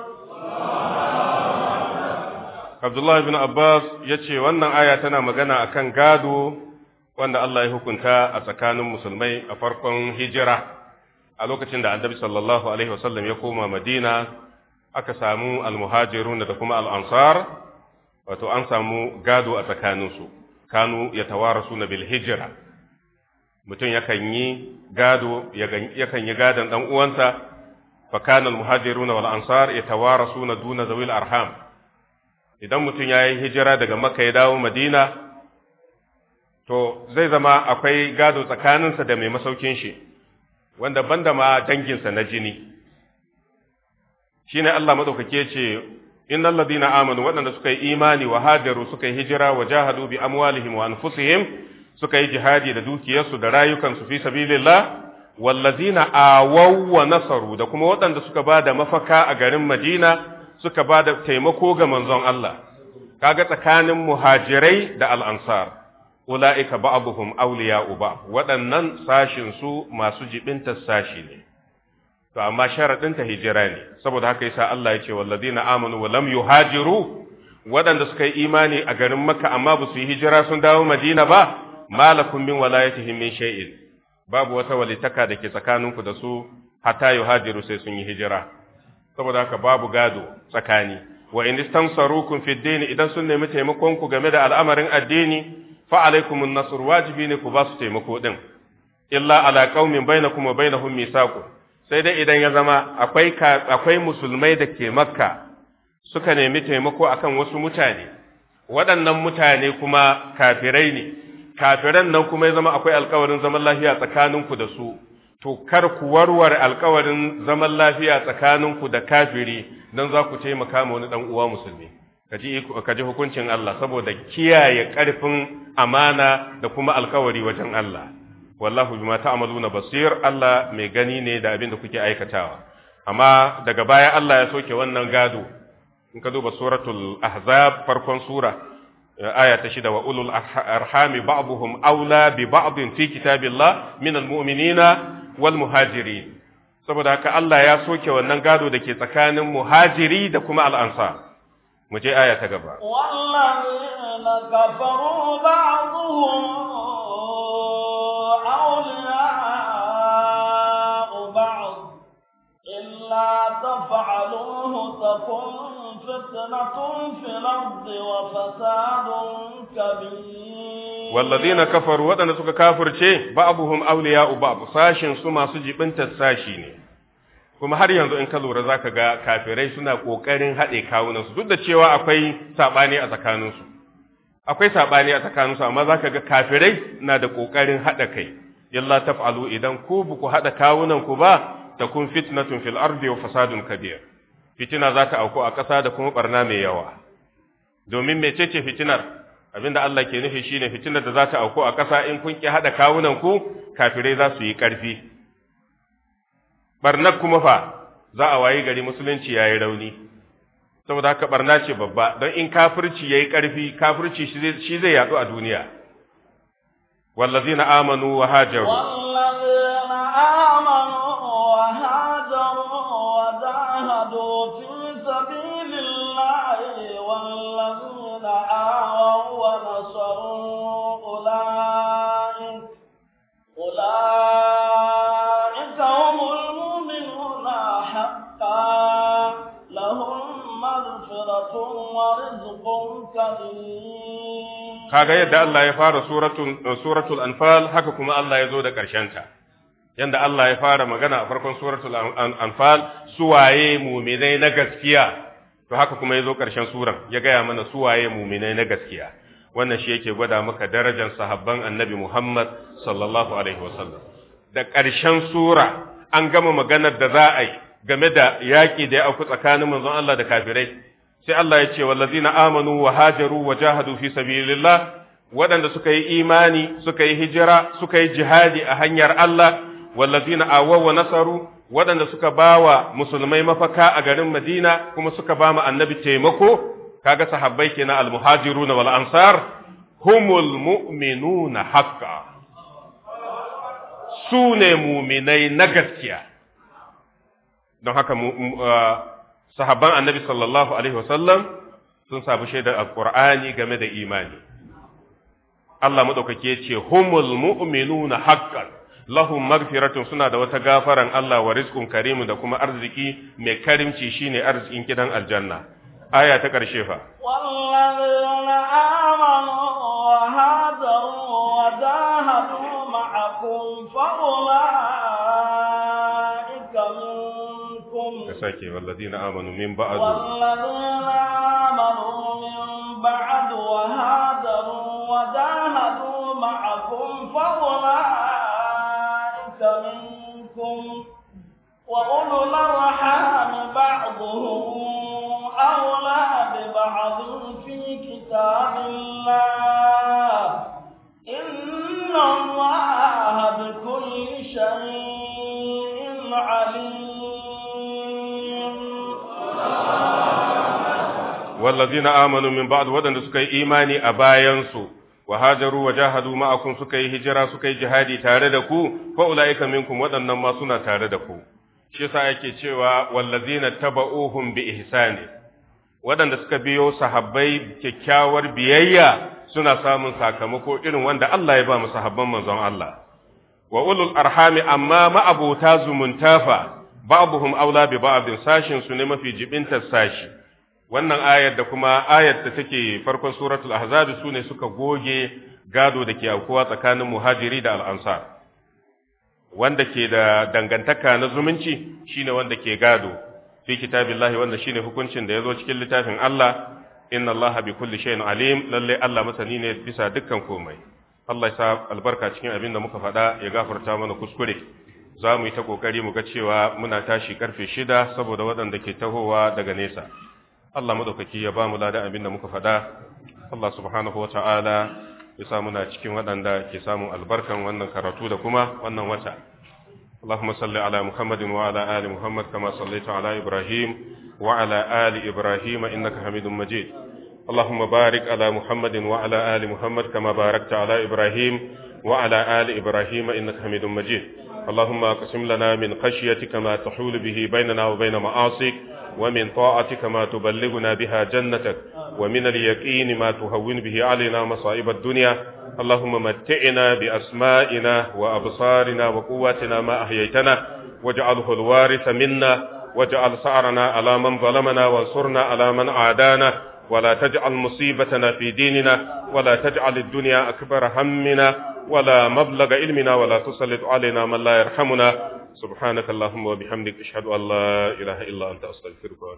Abdullah ibn Abbas yace wannan aya tana magana akan gado wanda Allah ya hukunta a tsakanin musulmai a farkon hijira a lokacin da Annabi sallallahu alaihi wasallam ya koma Madina aka samu al-muhajirun da kuma al-ansar wato an samu gado a tsakaninsu kanu yatawarasuna bil hijra mutum yakan yi gado yakan yi gadon dan uwansa fa kana al-muhajirun wal ansar yatawarasuna duna zawil arham idan mutum yayi hijira daga Makka ya dawo Madina to zai zama akwai gado tsakaninsa da mai masaukin shi wanda banda ma danginsa na jini shine Allah madaukake ce innal ladina amanu wadanda suka yi imani wa hajaru suka yi hijira wa jahadu bi amwalihim wa anfusihim suka yi jihadi da dukiyarsu da rayukansu fi sabilillah wallazina awaw wa nasaru da kuma waɗanda suka bada mafaka a garin Madina suka bada taimako ga manzon Allah kaga tsakanin muhajirai da al-ansar ulaika ba'dhum awliya'u ba waɗannan sashin su masu jibinta sashi ne to amma sharadin ta hijira ne saboda haka yasa Allah ya ce wallazina amanu wa lam yuhajiru waɗanda suka yi imani a garin Makka amma ba su yi hijira sun dawo Madina ba malakum min walayatihim min shay'in babu wata walitaka da ke tsakaninku da su hatta yuhajiru sai sun yi hijira saboda haka babu gado tsakani wa in istansarukum fi ad-din idan sun nemi taimakon ku game da al'amarin addini fa alaykumun nasr wajibi ne ku ba su taimako din illa ala qaumin bainakum wa bainahum misaqu sai dai idan ya zama akwai akwai musulmai da ke Makka suka nemi taimako akan wasu mutane waɗannan mutane kuma kafirai ne kafiran nan kuma ya zama akwai alkawarin zaman lafiya tsakaninku da su to kar ku warware alkawarin zaman lafiya tsakaninku da kafiri dan za ku taimaka ma wani dan uwa musulmi kaji kaji hukuncin Allah saboda kiyaye karfin amana da kuma alkawari wajen Allah wallahu bima ta'maluna basir Allah mai gani ne da abin da kuke aikatawa amma daga baya Allah ya soke wannan gado in ka duba suratul ahzab farkon sura aya ta shida wa ulul arhami ba'dhum aula bi ba'din fi kitabillah min almu'minina wal muhajirin saboda haka Allah ya soke wannan gado da ke tsakanin muhajiri da kuma al-ansar mu je aya ta gaba wallazina kafaru ba'dhum awliya'u ba'd illa taf'aluhu takun فتنة في الأرض وفساد كبير والذين كفروا ودنا suka kafirce ba'dhum awliya'u ba'd sashin su masu jibinta sashi ne kuma har yanzu in ka lura zaka ga kafirai suna kokarin hade kawunan su duk da cewa akwai sabani a tsakanin su akwai sabani a tsakanin su amma zaka ga kafirai na da kokarin hada kai yalla taf'alu idan ku buku hada kawunan ku ba takun fitnatun fil ardi wa fasadun kabir fitina za ta auku a ƙasa da kuma ɓarna mai yawa domin mecece fitinar abinda Allah ke nufi shine fitinar da za ta auku a ƙasa in kun ki haɗa kawunanku kafirai za su yi ƙarfi ɓarnar kuma fa za a wayi gari musulunci ya yi rauni saboda haka ɓarna ce babba don in kafirci ya yi ƙarfi kafirci shi zai yaɗu a duniya wallazina amanu wa hajaru في سبيل الله والذين حقا لهم مغفرة ورزق كريم. kaga yadda Allah ya fara suratul suratul anfal haka kuma Allah ya zo da ƙarshen ta. Yanda Allah ya fara magana a farkon suratul anfal suwaye mu'minai na gaskiya, to haka kuma ya zo ƙarshen suran ya gaya mana suwaye mu'minai na gaskiya. Wannan shi yake gwada maka darajar sahabban Annabi Muhammad sallallahu alaihi wasallam. Da ƙarshen sura an gama maganar da za a yi game da yaƙi da ya auku tsakanin manzon Allah da kafirai, sai Allah ya ce wallazina amanu wa hajaru wa jahadu fi sabilillah, waɗanda suka yi imani suka yi hijira suka yi jihadi a hanyar Allah, wallazina awaw wa nasaru, waɗanda suka bawa musulmai mafaka a garin Madina kuma suka ba mu annabi taimako, kaga sahabbai kenan almuhajiruna wal ansar, humul mu'minuna haqqan, su ne mu'minai na gaskiya. Don haka sahabban annabi sallallahu alaihi wasallam sun sabu shaidar alqur'ani game da imani. Allah madaukake ya ce humul mu'minuna haqqan lahum maghfiratun, suna da wata gafaran Allah wa rizqun karim, da kuma arziki mai karimci shine arzikin gidan aljanna. Aya ta karshe fa wallazina amanu wa hajaru wa jahadu ma'akum fa ulaika minkum, kasake wallazina amanu min ba'd wallazina amanu min ba'd wa hajaru wa jahadu ma'akum fa ulaika minkum wa ulul arham ba'dhum أولى ببعض في كتاب الله إن الله بكل شيء عليم. والذين آمنوا من بعد ودن سكي إيماني أبايانسو وهاجروا وجاهدوا معكم سكي هجرا سكي جهادي تاردكو فأولئك منكم ودن ما سنا تاردكو. shi yasa yake cewa wallazina taba'uhum bi ihsani, waɗanda suka biyo sahabbai kyakkyawar biyayya suna samun sakamako irin wanda Allah ya ba mu sahabban manzon Allah. Wa ulul arhami, amma ma'abota zumuntafa ba'dhum aula bi ba'din, sashin su ne mafi jibintar sashi. Wannan ayar da kuma ayar da take farkon suratul ahzab su ne suka goge gado da ke aukuwa tsakanin muhajiri da al-ansar. Wanda ke da dangantaka na zumunci shine wanda ke gado fi kitabillahi, wanda shine hukuncin da yazo cikin littafin Allah. Inna Allaha bi kulli shay'in alim, lalle Allah masani ne bisa dukkan komai. Allah ya sa albarka cikin abin da muka faɗa, ya gafarta mana kuskure. Za mu yi ta kokari mu ga cewa muna tashi karfe shida saboda waɗanda ke tahowa daga nesa. Allah madaukaki ya ba mu ladan abin da muka faɗa. Allah subhanahu wata'ala ya sa muna cikin waɗanda ke samun albarkan wannan karatu da kuma wannan wata. Allahumma salli ala Muhammadin wa ala ali Muhammad kama sallaita ala Ibrahim wa ala ali Ibrahim innaka Hamidum Majid. Allahumma barik ala Muhammadin wa ala ali Muhammad kama barakta ala Ibrahim wa ala ali Ibrahim innaka Hamidum Majid. Allahumma aqsim lana min khashyatika ma tahulu bihi bainana wa bain ma'asik, ومن طاعتك ما تبلغنا بها جنتك، ومن اليقين ما تهون به علينا مصائب الدنيا. اللهم متعنا بأسمائنا وأبصارنا وقواتنا ما أحييتنا، واجعله الوارث منا، واجعل ثأرنا على من ظلمنا، وانصرنا على من عادانا، ولا تجعل مصيبتنا في ديننا، ولا تجعل الدنيا أكبر همنا ولا مبلغ علمنا، ولا تسلط علينا من لا يرحمنا. سبحانك اللهم وبحمدك أشهد أن لا إله إلا أنت أستغفرك.